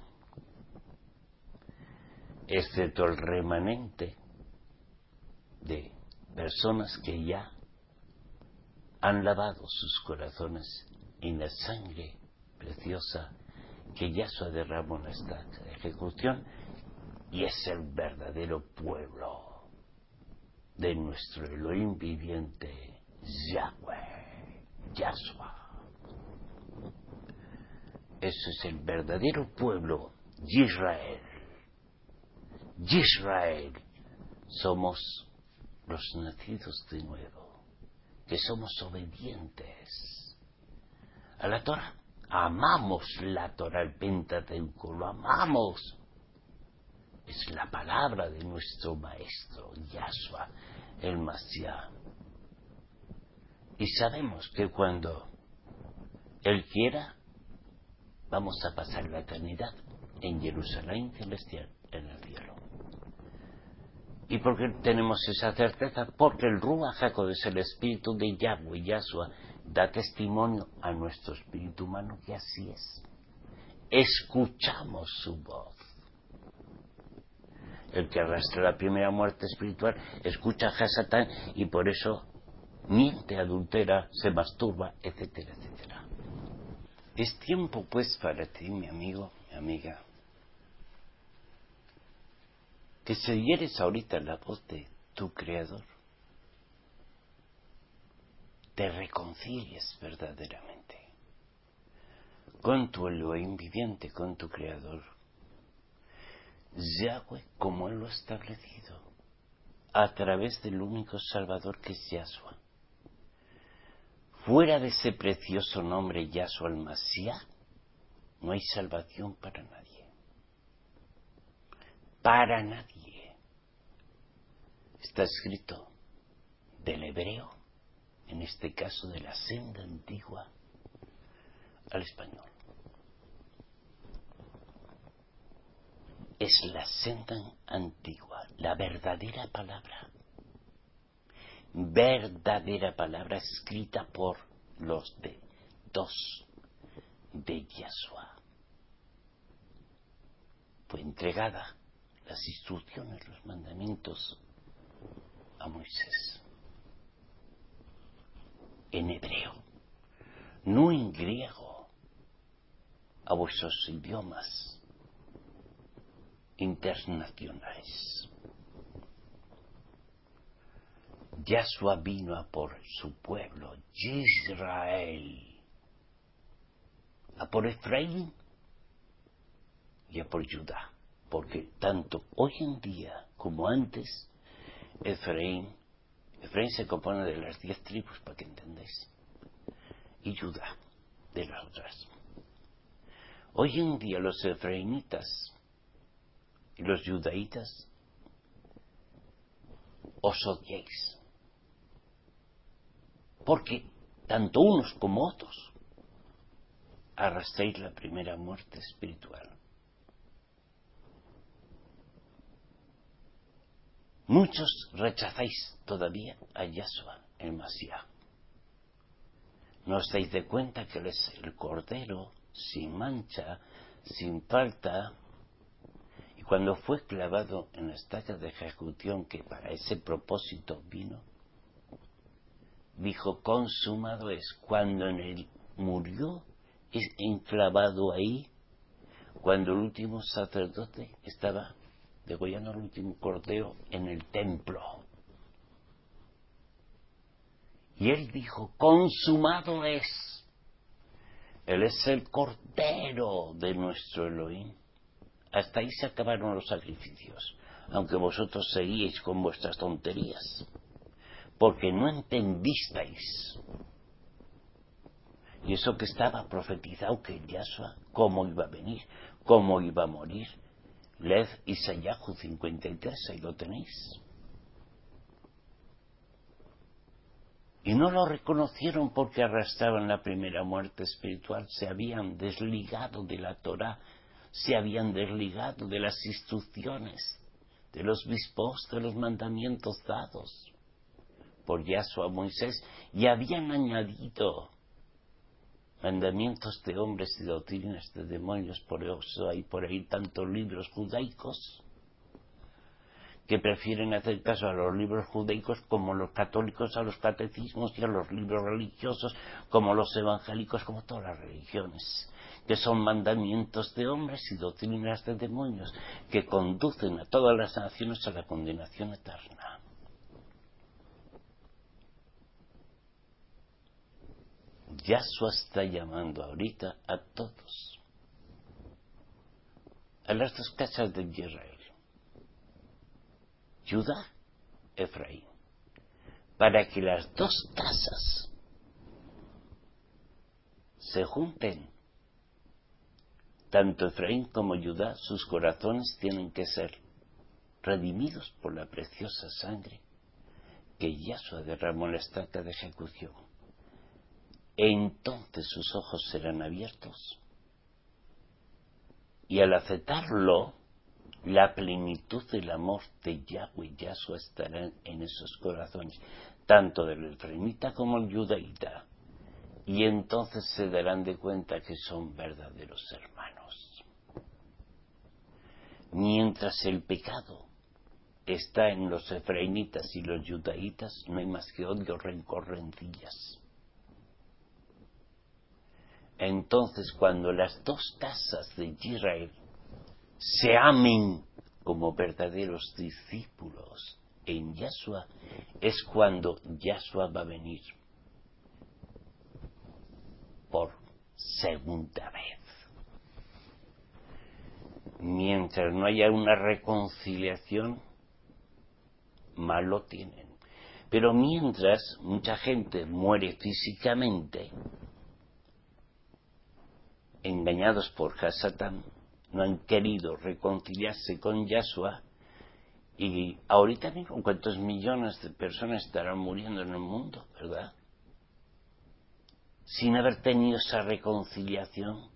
excepto el remanente de personas que ya han lavado sus corazones en la sangre preciosa que Yahshua derramó en esta ejecución, y es el verdadero pueblo de nuestro Elohim viviente, Yahweh, Yahshua. Ese es el verdadero pueblo, Israel. Israel. Somos los nacidos de nuevo, que somos obedientes a la Torah. Amamos la Torah, el Pentateuco, lo amamos. Es la palabra de nuestro Maestro, Yahshua, el Masías. Y sabemos que cuando Él quiera, vamos a pasar la eternidad en Jerusalén celestial, en el cielo. ¿Y por qué tenemos esa certeza? Porque el Ruach HaKodesh, el Espíritu de Yahweh, Yahshua, da testimonio a nuestro espíritu humano que así es. Escuchamos su voz. El que arrastra la primera muerte espiritual escucha a Satán y por eso miente, adultera, se masturba, etcétera, etcétera. Es tiempo pues para ti, mi amigo, mi amiga, que si oyeres ahorita la voz de tu Creador, te reconcilies verdaderamente con tu Elohim viviente, con tu Creador, Yahweh, como Él lo ha establecido, a través del único Salvador que es Yahshua. Fuera de ese precioso nombre Yahshua el Masías, no hay salvación para nadie. Para nadie. Está escrito del hebreo, en este caso de la senda antigua, al español. Es la senda antigua, la verdadera palabra escrita por los dos de Yahshua. Fue entregada las instrucciones, los mandamientos a Moisés en hebreo, no en griego, a vuestros idiomas internacionales. Yahshua vino a por su pueblo, Israel, a por Efraín y a por Judá, porque tanto hoy en día como antes, Efraín Efraín se compone de las 10 tribus, para que entendáis, y Judá de las otras. Hoy en día los efraimitas y los judaítas os odiáis, porque tanto unos como otros arrastráis la primera muerte espiritual. Muchos rechazáis todavía a Yahshua, el Mashiach. No os dais de cuenta que Él es el Cordero, sin mancha, sin falta. Y cuando fue clavado en la estaca de ejecución, que para ese propósito vino, dijo, consumado es. Cuando en Él murió, es enclavado ahí, cuando el último sacerdote estaba degollando al último cordero en el templo. Y Él dijo, consumado es. Él es el Cordero de nuestro Elohim. Hasta ahí se acabaron los sacrificios, aunque vosotros seguíais con vuestras tonterías, porque no entendisteis. Y eso que estaba profetizado, que Yahshua, cómo iba a venir, cómo iba a morir. Leed Isaías 53, ahí lo tenéis. Y no lo reconocieron porque arrastraban la primera muerte espiritual, se habían desligado de la Torá, se habían desligado de las instrucciones, de los bispos, de los mandamientos dados por Yahshua a Moisés, y habían añadido mandamientos de hombres y doctrinas de demonios. Por eso hay por ahí tantos libros judaicos que prefieren hacer caso a los libros judaicos, como los católicos a los catecismos, y a los libros religiosos como los evangélicos, como todas las religiones, que son mandamientos de hombres y doctrinas de demonios que conducen a todas las naciones a la condenación eterna. Yahshua está llamando ahorita a todos, a las dos casas de Israel, Judá, Efraín, para que las dos casas se junten. Tanto Efraín como Judá, sus corazones tienen que ser redimidos por la preciosa sangre que Yahshua derramó en la estaca de ejecución. Entonces sus ojos serán abiertos, y al aceptarlo, la plenitud del amor de Yahweh Yahshua estará en esos corazones, tanto del efraimita como el judaíta, y entonces se darán de cuenta que son verdaderos hermanos. Mientras el pecado está en los efraimitas y los judaítas, no hay más que odio, rencor, rencillas. Entonces, cuando las dos casas de Israel se amen como verdaderos discípulos en Yahshua, es cuando Yahshua va a venir por segunda vez. Mientras no haya una reconciliación, mal lo tienen. Pero mientras mucha gente muere físicamente, engañados por Hasatán, no han querido reconciliarse con Yahshua, y ahorita mismo cuántos millones de personas estarán muriendo en el mundo, ¿verdad? Sin haber tenido esa reconciliación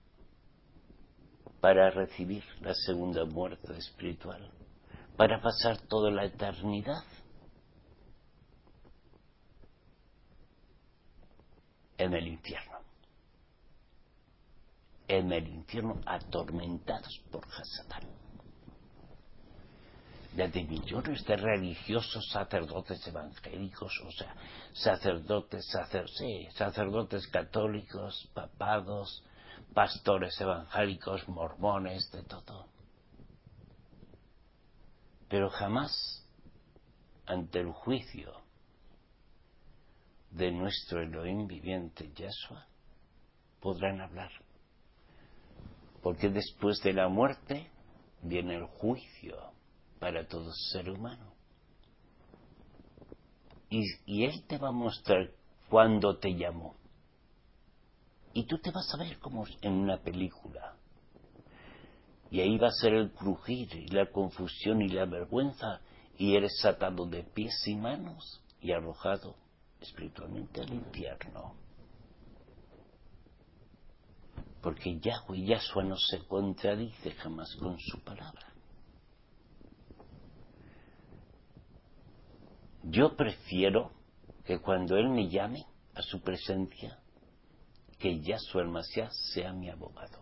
para recibir la segunda muerte espiritual, para pasar toda la eternidad en el infierno. En el infierno, atormentados por Hasatán. Desde millones de religiosos, sacerdotes evangélicos, o sea, sacerdotes católicos, papados, pastores evangélicos, mormones, de todo. Pero jamás, ante el juicio de nuestro Elohim viviente, Yahshua, podrán hablar. Porque después de la muerte viene el juicio para todo ser humano. y Él te va a mostrar cuándo te llamó. Y tú te vas a ver como en una película. Y ahí va a ser el crujir y la confusión y la vergüenza, y eres atado de pies y manos y arrojado espiritualmente al infierno. Porque Yahweh, Yahshua, no se contradice jamás con su palabra. Yo prefiero que cuando Él me llame a su presencia, que Yahshua el Mashiach sea mi abogado.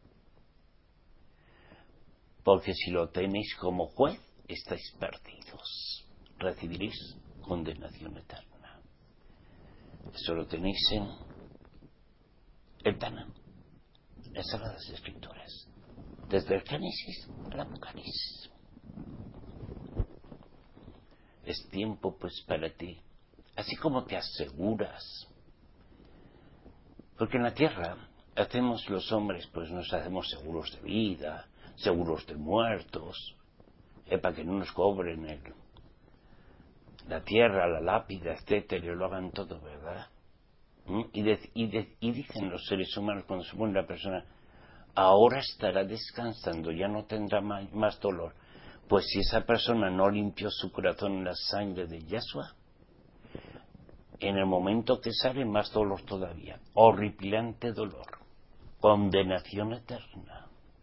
Porque si lo tenéis como juez, estáis perdidos. Recibiréis condenación eterna. Eso lo tenéis en el Tanán, las Sagradas Escrituras, desde el Génesis al Apocalipsis. Es tiempo pues para ti, así como te aseguras, porque en la tierra hacemos los hombres, pues nos hacemos seguros de vida, seguros de muertos, para que no nos cobren la tierra, la lápida, etcétera, y lo hagan todo, ¿verdad? Y dicen los seres humanos cuando se muere la persona, ahora estará descansando, ya no tendrá más dolor. Pues si esa persona no limpió su corazón en la sangre de Yahshua, en el momento que sale, más dolor todavía, horripilante dolor, condenación eterna.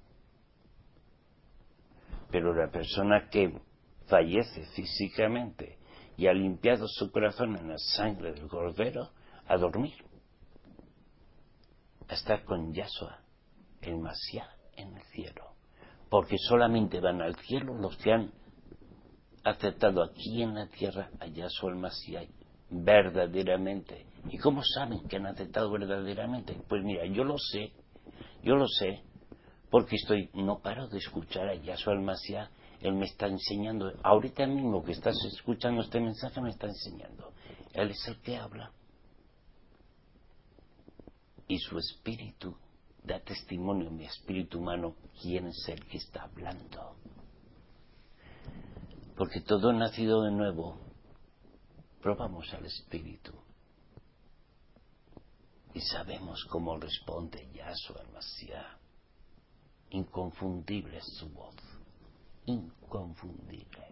Pero la persona que fallece físicamente y ha limpiado su corazón en la sangre del Cordero, a dormir, a estar con Yahshua, el Mashiach, en el cielo. Porque solamente van al cielo los que han aceptado aquí en la tierra a Yahshua el Mashiach verdaderamente. ¿Y cómo saben que han aceptado verdaderamente? Pues mira, yo lo sé, porque no paro de escuchar a Yahshua el Mashiach. Él me está enseñando, ahorita mismo que estás escuchando este mensaje me está enseñando. Él es el que habla. Y su espíritu da testimonio, mi espíritu humano, quién es el que está hablando. Porque todo nacido de nuevo, probamos al espíritu. Y sabemos cómo responde Yahshua el Mashiach. Inconfundible es su voz. Inconfundible.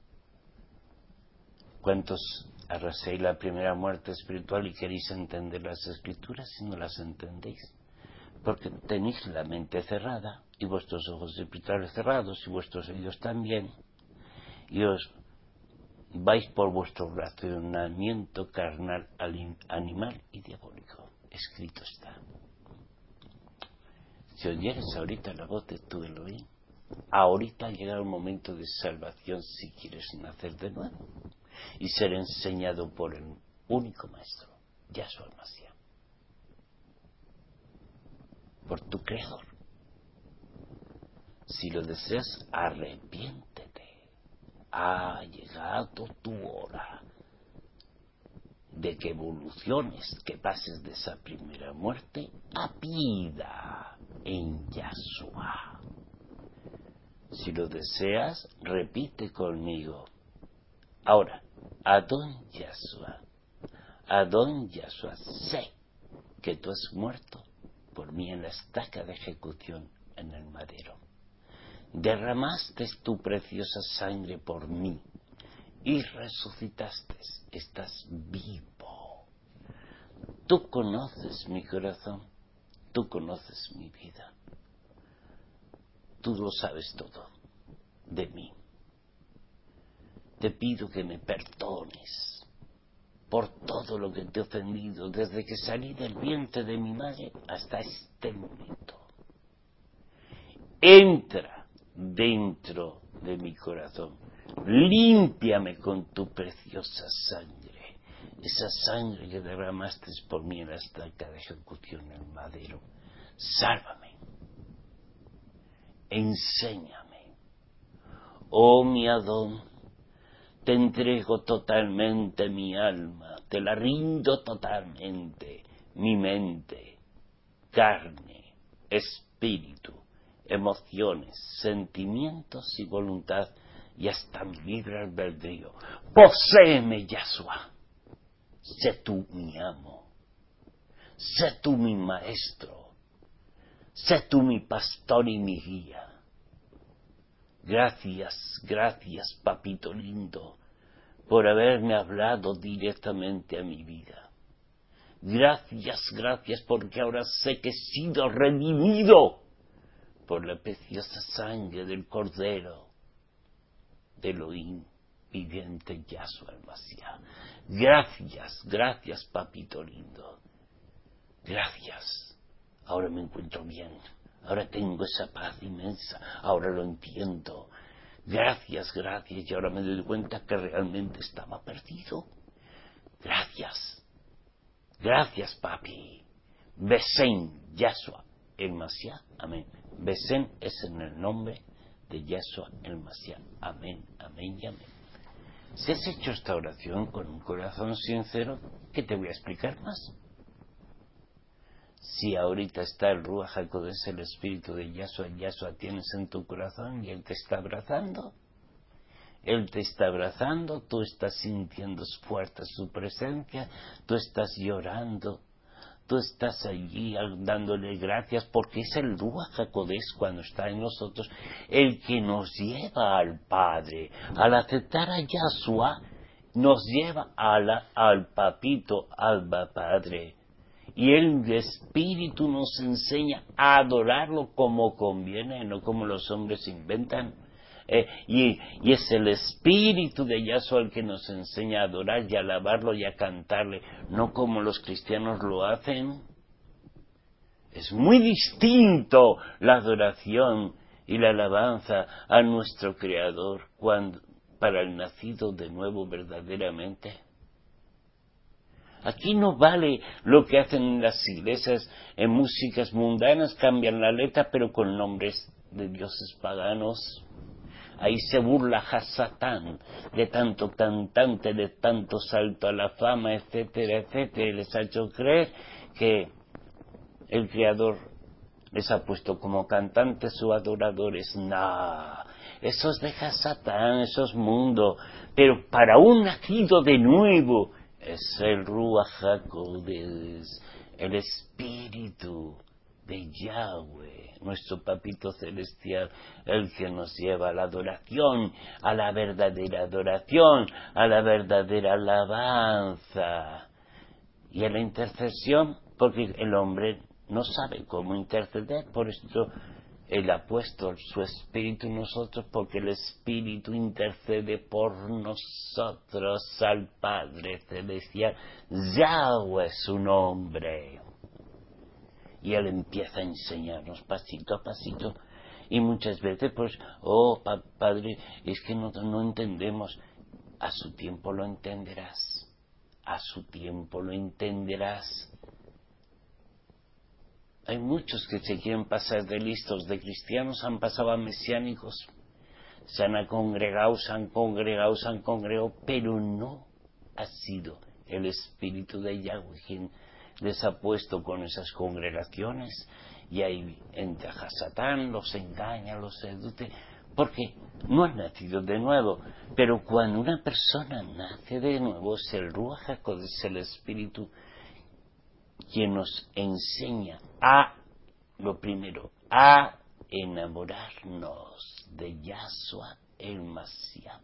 ¿Cuántos arraséis la primera muerte espiritual y queréis entender las Escrituras si no las entendéis? Porque tenéis la mente cerrada y vuestros ojos espirituales cerrados y vuestros oídos también, y os vais por vuestro razonamiento carnal, animal y diabólico. Escrito está. Si oyeres ahorita la voz de tu Elohim, ahorita ha llegado el momento de salvación si quieres nacer de nuevo y ser enseñado por el único maestro, Yahshua el Mashiach, por tu Creador. Si lo deseas, arrepiéntete. Ha llegado tu hora de que evoluciones, que pases de esa primera muerte a vida en Yahshua. Si lo deseas, repite conmigo. Ahora, Adón Yahshua, sé que tú has muerto por mí en la estaca de ejecución en el madero. Derramaste tu preciosa sangre por mí y resucitaste. Estás vivo. Tú conoces mi corazón, tú conoces mi vida. Tú lo sabes todo de mí. Te pido que me perdones por todo lo que te he ofendido desde que salí del vientre de mi madre hasta este momento. Entra dentro de mi corazón. Límpiame con tu preciosa sangre. Esa sangre que derramaste por mí en la estaca de ejecución en el madero. Sálvame. Enséñame. Oh mi Adón, te entrego totalmente mi alma, te la rindo totalmente, mi mente, carne, espíritu, emociones, sentimientos y voluntad, y hasta mi libre albedrío. ¡Poséeme, Yahshua! sé tú mi amo, sé tú mi maestro, sé tú mi pastor y mi guía. Gracias, gracias, papito lindo, por haberme hablado directamente a mi vida. Gracias, gracias, porque ahora sé que he sido redimido por la preciosa sangre del Cordero de Elohim viviente Yahshua el Mashiach. Gracias, gracias, papito lindo. Gracias. Ahora me encuentro bien. Ahora tengo esa paz inmensa. Ahora lo entiendo. Gracias, gracias. Y ahora me doy cuenta que realmente estaba perdido. Gracias. Gracias, papi. Besen, Yahshua el Mashiach. Amén. Besen es en el nombre de Yahshua el Mashiach. Amén, amén y amén. Si has hecho esta oración con un corazón sincero, ¿qué te voy a explicar más? Si ahorita está el Ruach HaKodesh, el espíritu de Yahshua tienes en tu corazón y Él te está abrazando. Él te está abrazando, tú estás sintiendo fuerte su presencia, tú estás llorando, tú estás allí dándole gracias porque es el Ruach HaKodesh cuando está en nosotros el que nos lleva al Padre. Al aceptar a Yahshua nos lleva al papito, al Padre. Y el Espíritu nos enseña a adorarlo como conviene, no como los hombres inventan. Y es el Espíritu de Yahshua el que nos enseña a adorar y a alabarlo y a cantarle, no como los cristianos lo hacen. Es muy distinto la adoración y la alabanza a nuestro Creador para el nacido de nuevo verdaderamente. Aquí no vale lo que hacen en las iglesias, en músicas mundanas, cambian la letra pero con nombres de dioses paganos. Ahí se burla Hasatán de tanto cantante, de tanto salto a la fama, etcétera, etcétera. Y les ha hecho creer que el Creador les ha puesto como cantantes o adoradores. No, eso es de Hasatán, eso es mundo. Pero para un nacido de nuevo es el Ruach HaKodesh, el Espíritu de Yahweh, nuestro papito celestial, el que nos lleva a la adoración, a la verdadera adoración, a la verdadera alabanza y a la intercesión, porque el hombre no sabe cómo interceder, por esto Él ha puesto su Espíritu en nosotros, porque el Espíritu intercede por nosotros al Padre Celestial. Yahweh es su nombre. Y Él empieza a enseñarnos pasito a pasito. Y muchas veces, pues, Padre, es que no entendemos. A su tiempo lo entenderás. A su tiempo lo entenderás. Hay muchos que se quieren pasar de listos, de cristianos han pasado a mesiánicos. Se han congregado, pero no ha sido el Espíritu de Yahweh quien les ha puesto con esas congregaciones, y ahí entra Hasatán, los engaña, los seduce, porque no han nacido de nuevo. Pero cuando una persona nace de nuevo, es el Ruach HaKodesh, es el Espíritu quien nos enseña lo primero, a enamorarnos de Yahshua el Mashiach.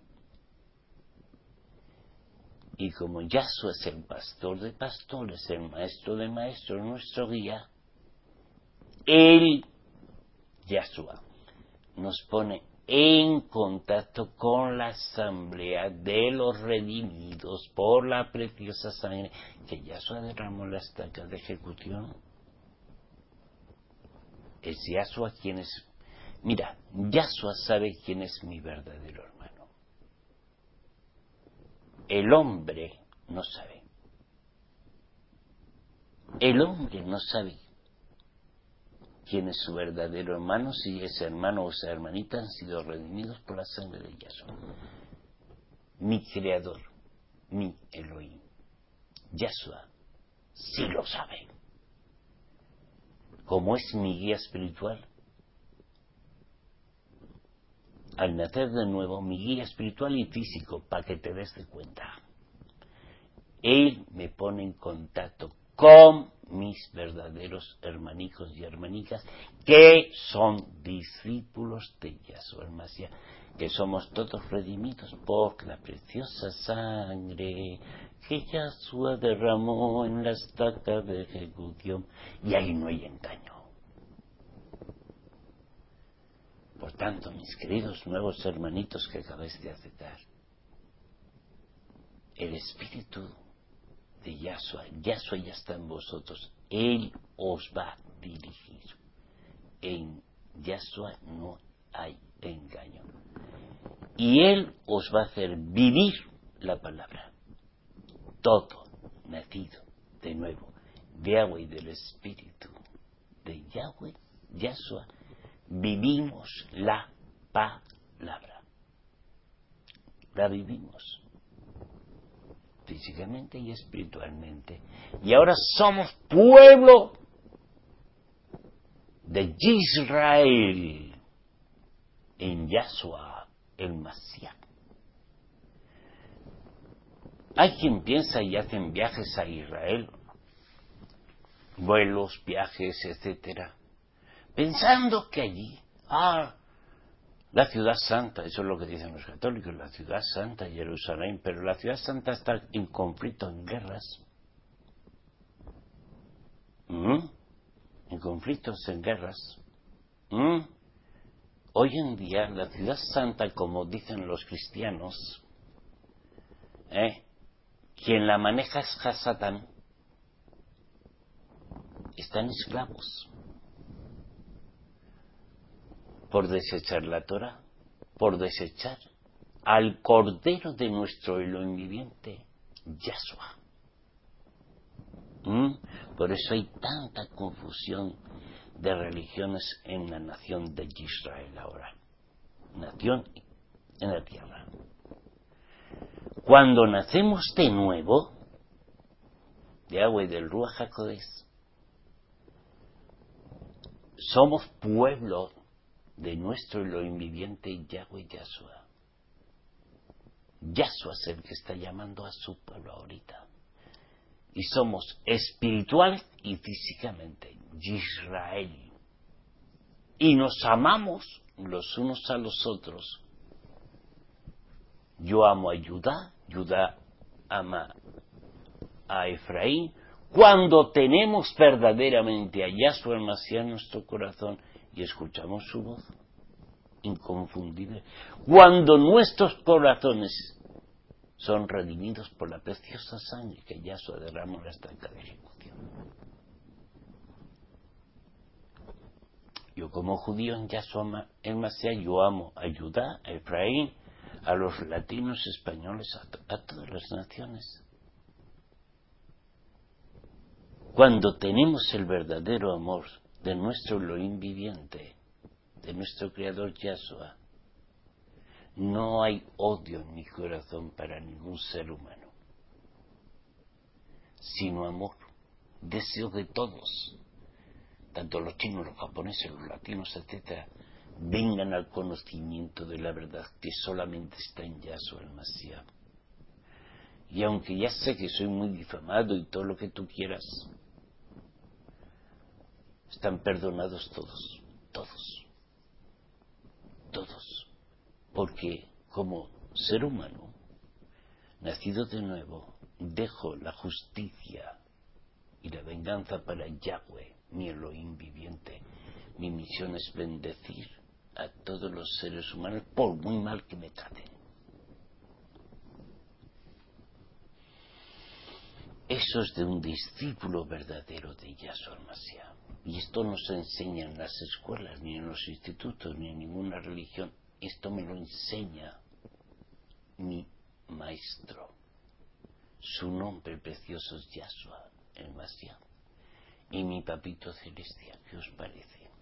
Y como Yahshua es el pastor de pastores, el maestro de maestros, nuestro guía, Él, Yahshua, nos pone en contacto con la asamblea de los redimidos por la preciosa sangre que Yahshua derramó en la estaca de ejecución. Es Yahshua quien es. Mira, Yahshua sabe quién es mi verdadero hermano. El hombre no sabe. El hombre no sabe quién es su verdadero hermano, si ese hermano o esa hermanita han sido redimidos por la sangre de Yahshua. Mi Creador, mi Elohim, Yahshua, sí lo sabe. Como es mi guía espiritual, al nacer de nuevo, mi guía espiritual y físico, para que te des de cuenta. Él me pone en contacto con mis verdaderos hermanicos y hermanicas que son discípulos de Yahshua el Mashiach, que somos todos redimidos por la preciosa sangre que Yahshua derramó en la estaca de ejecución, y ahí no hay engaño. Por tanto, mis queridos nuevos hermanitos que acabáis de aceptar, el Espíritu de Yahshua ya está en vosotros, Él os va a dirigir. En Yahshua no hay engaño. Y Él os va a hacer vivir la palabra. Todo nacido de nuevo, de agua y del Espíritu de Yahweh, Yahshua, vivimos la palabra. La vivimos físicamente y espiritualmente. Y ahora somos pueblo de Israel en Yahshua el Mashiach. Hay quien piensa y hacen viajes a Israel, vuelos, viajes, etcétera, pensando que allí, la ciudad santa, eso es lo que dicen los católicos, la ciudad santa, Jerusalén, pero la ciudad santa está en conflicto, en guerras, en conflictos, en guerras. Hoy en día la ciudad santa, como dicen los cristianos, quien la maneja es Hasatán, están esclavos por desechar la Torah, por desechar al Cordero de nuestro Elohim viviente, Yahshua. Por eso hay tanta confusión de religiones en la nación de Israel ahora. Nación en la tierra. Cuando nacemos de nuevo, de agua y del Ruach HaKodesh, somos pueblo de nuestro Elohim viviente, Yahweh Yahshua. Yahshua es el que está llamando a su pueblo ahorita. Y somos espiritual y físicamente Israel. Y nos amamos los unos a los otros. Yo amo a Judá, Judá ama a Efraín. Cuando tenemos verdaderamente a Yahshua el Mashiach en nuestro corazón y escuchamos su voz inconfundible, cuando nuestros corazones son redimidos por la preciosa sangre que Yahshua derramó en la estaca de ejecución. Yo como judío en Yahshua el Mashiach, yo amo a Judá, a Efraín, a los latinos, españoles, a todas las naciones. Cuando tenemos el verdadero amor de nuestro Elohim viviente, de nuestro Creador Yahshua, no hay odio en mi corazón para ningún ser humano, sino amor, deseo de todos, tanto los chinos, los japoneses, los latinos, etc., vengan al conocimiento de la verdad que solamente está en Yahshua el Mashiach. Y aunque ya sé que soy muy difamado y todo lo que tú quieras, están perdonados todos, todos, todos, porque como ser humano, nacido de nuevo, dejo la justicia y la venganza para Yahweh, mi Elohim viviente. Mi misión es bendecir a todos los seres humanos, por muy mal que me traten. Eso es de un discípulo verdadero de Yahshua el Mashiach. Y esto no se enseña en las escuelas, ni en los institutos, ni en ninguna religión. Esto me lo enseña mi maestro. Su nombre precioso es Yahshua el Mashiach. Y mi papito celestial, ¿qué os parece?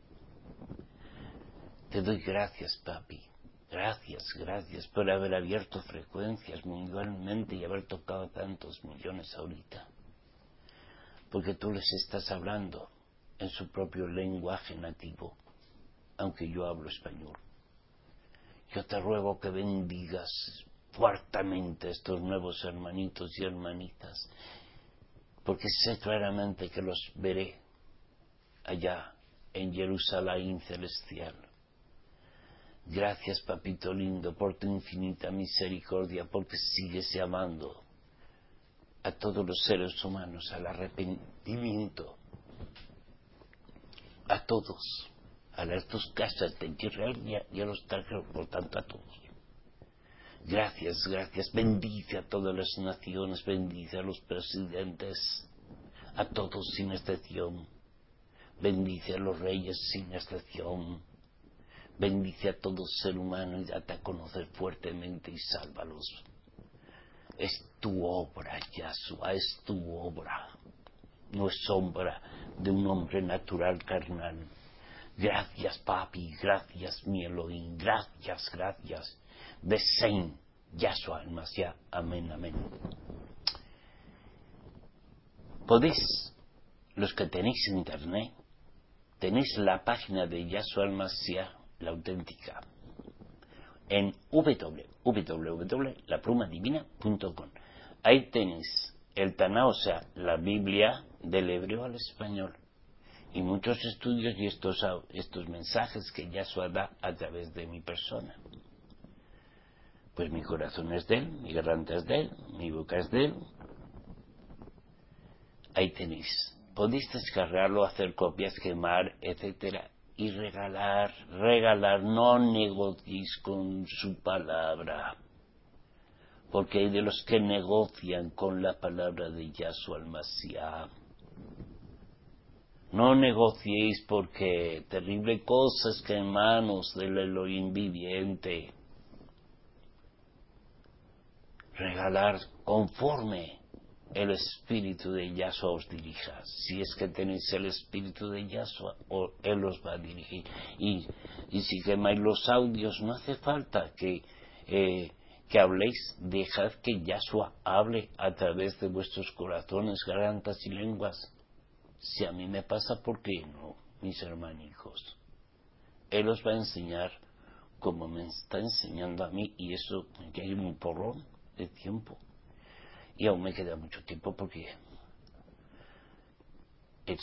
Te doy gracias, papi. Gracias por haber abierto frecuencias mundialmente y haber tocado a tantos millones ahorita. Porque tú les estás hablando en su propio lenguaje nativo, aunque yo hablo español. Yo te ruego que bendigas fuertemente a estos nuevos hermanitos y hermanitas, porque sé claramente que los veré allá en Jerusalén celestial. Gracias, papito lindo, por tu infinita misericordia, porque sigues llamando a todos los seres humanos al arrepentimiento, a todos, a las dos casas de Israel y a los terceros, por tanto a todos. Gracias, gracias, bendice a todas las naciones, bendice a los presidentes, a todos sin excepción, bendice a los reyes sin excepción, bendice a todo ser humano y date a conocer fuertemente y sálvalos. Es tu obra, Yahshua, es tu obra. No es obra de un hombre natural, carnal. Gracias, papi, gracias, mi Elohim, gracias, gracias. Besén, Yahshua el Mashiach, amén, amén. Podéis, los que tenéis internet, tenéis la página de Yahshua el Mashiach, la auténtica, en www.laplumadivina.com. Ahí tenéis el Taná, o sea, la Biblia del hebreo al español, y muchos estudios y estos mensajes que Yahshua da a través de mi persona. Pues mi corazón es de él, mi garganta es de él, mi boca es de él. Ahí tenéis. Podéis descargarlo, hacer copias, quemar, etcétera, y regalar, no negociéis con su palabra, porque hay de los que negocian con la palabra de Yahshua el Mashiach. No negociéis porque terrible cosa es que en manos del Elohim viviente. Regalar conforme el espíritu de Yahshua os dirija. Si es que tenéis el espíritu de Yahshua, él os va a dirigir. Y si quemáis los audios, no hace falta que habléis, dejad que Yahshua hable a través de vuestros corazones, gargantas y lenguas. Si a mí me pasa, ¿por qué no, mis hermanicos? Él os va a enseñar como me está enseñando a mí, y eso que hay un porrón de tiempo. Y aún me queda mucho tiempo porque Él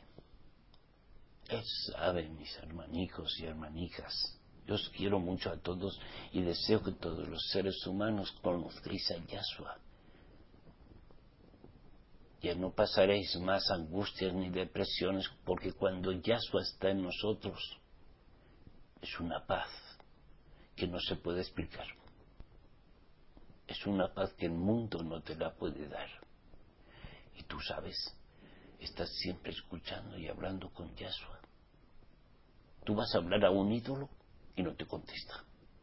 sabe, mis hermanicos y hermanicas. Yo os quiero mucho a todos y deseo que todos los seres humanos conozcáis a Yahshua. Ya no pasaréis más angustias ni depresiones, porque cuando Yahshua está en nosotros, es una paz que no se puede explicar. Es una paz que el mundo no te la puede dar. Y tú sabes, estás siempre escuchando y hablando con Yahshua. Tú vas a hablar a un ídolo y no te contesta.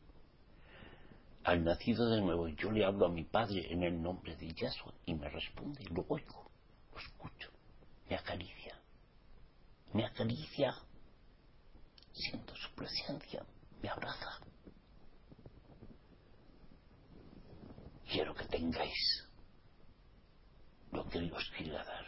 Al nacido de nuevo, yo le hablo a mi Padre en el nombre de Yahshua y me responde, lo oigo, lo escucho, me acaricia, siento su presencia, me abraza. Quiero que tengáis lo que Dios quiera dar.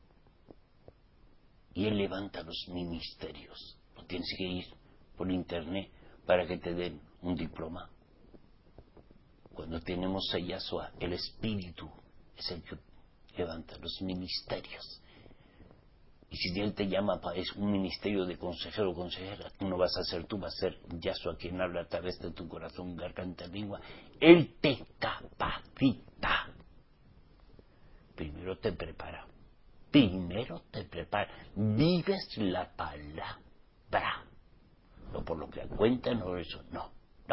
Y Él levanta los ministerios. No tienes que ir por internet para que te den un diploma. Cuando tenemos a Yahshua, el Espíritu es el que levanta los ministerios. Y si Él te llama para un ministerio de consejero o consejera, no vas a ser tú, va a ser Yahshua quien habla a través de tu corazón, garganta, lengua. Él te capacita. Primero te prepara. Vives la palabra. No por lo que cuentan o eso. No.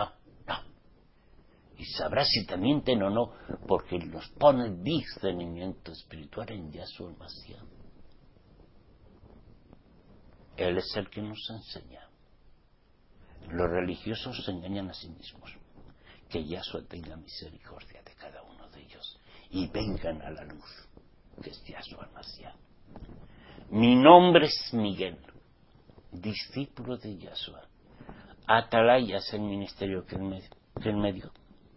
Y sabrás si te mienten o no, porque nos pone discernimiento espiritual en Yahshua el Mashiach. Él es el que nos enseña. Los religiosos se engañan a sí mismos. Que Yahshua tenga misericordia de cada uno de ellos y vengan a la luz, que es Yahshua el Mashiach. Mi nombre es Miguel, discípulo de Yahshua. Atalaya es el ministerio que él me dio.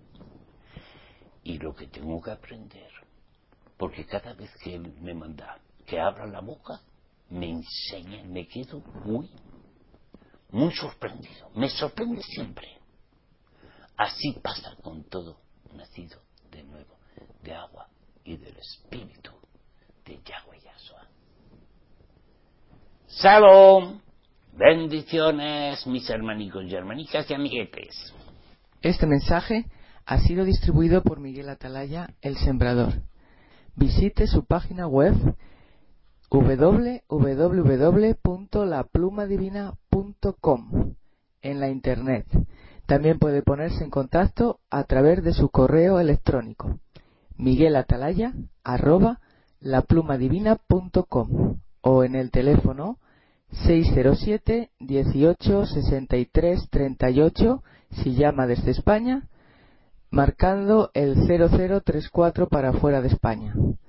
Y lo que tengo que aprender, porque cada vez que Él me manda que abra la boca, me enseña, me quedo muy sorprendido. Me sorprende siempre. Así pasa con todo nacido de nuevo, de agua y del espíritu de Yahweh Yahshua. Shalom, bendiciones mis hermanicos y hermanicas y amiguetes. Este mensaje ha sido distribuido por Miguel Atalaya, el Sembrador. Visite su página web www.laplumadivina.com en la internet. También puede ponerse en contacto a través de su correo electrónico miguelatalaya@laplumadivina.com o en el teléfono 607 18 63 38 si llama desde España, marcando el 0034 para fuera de España.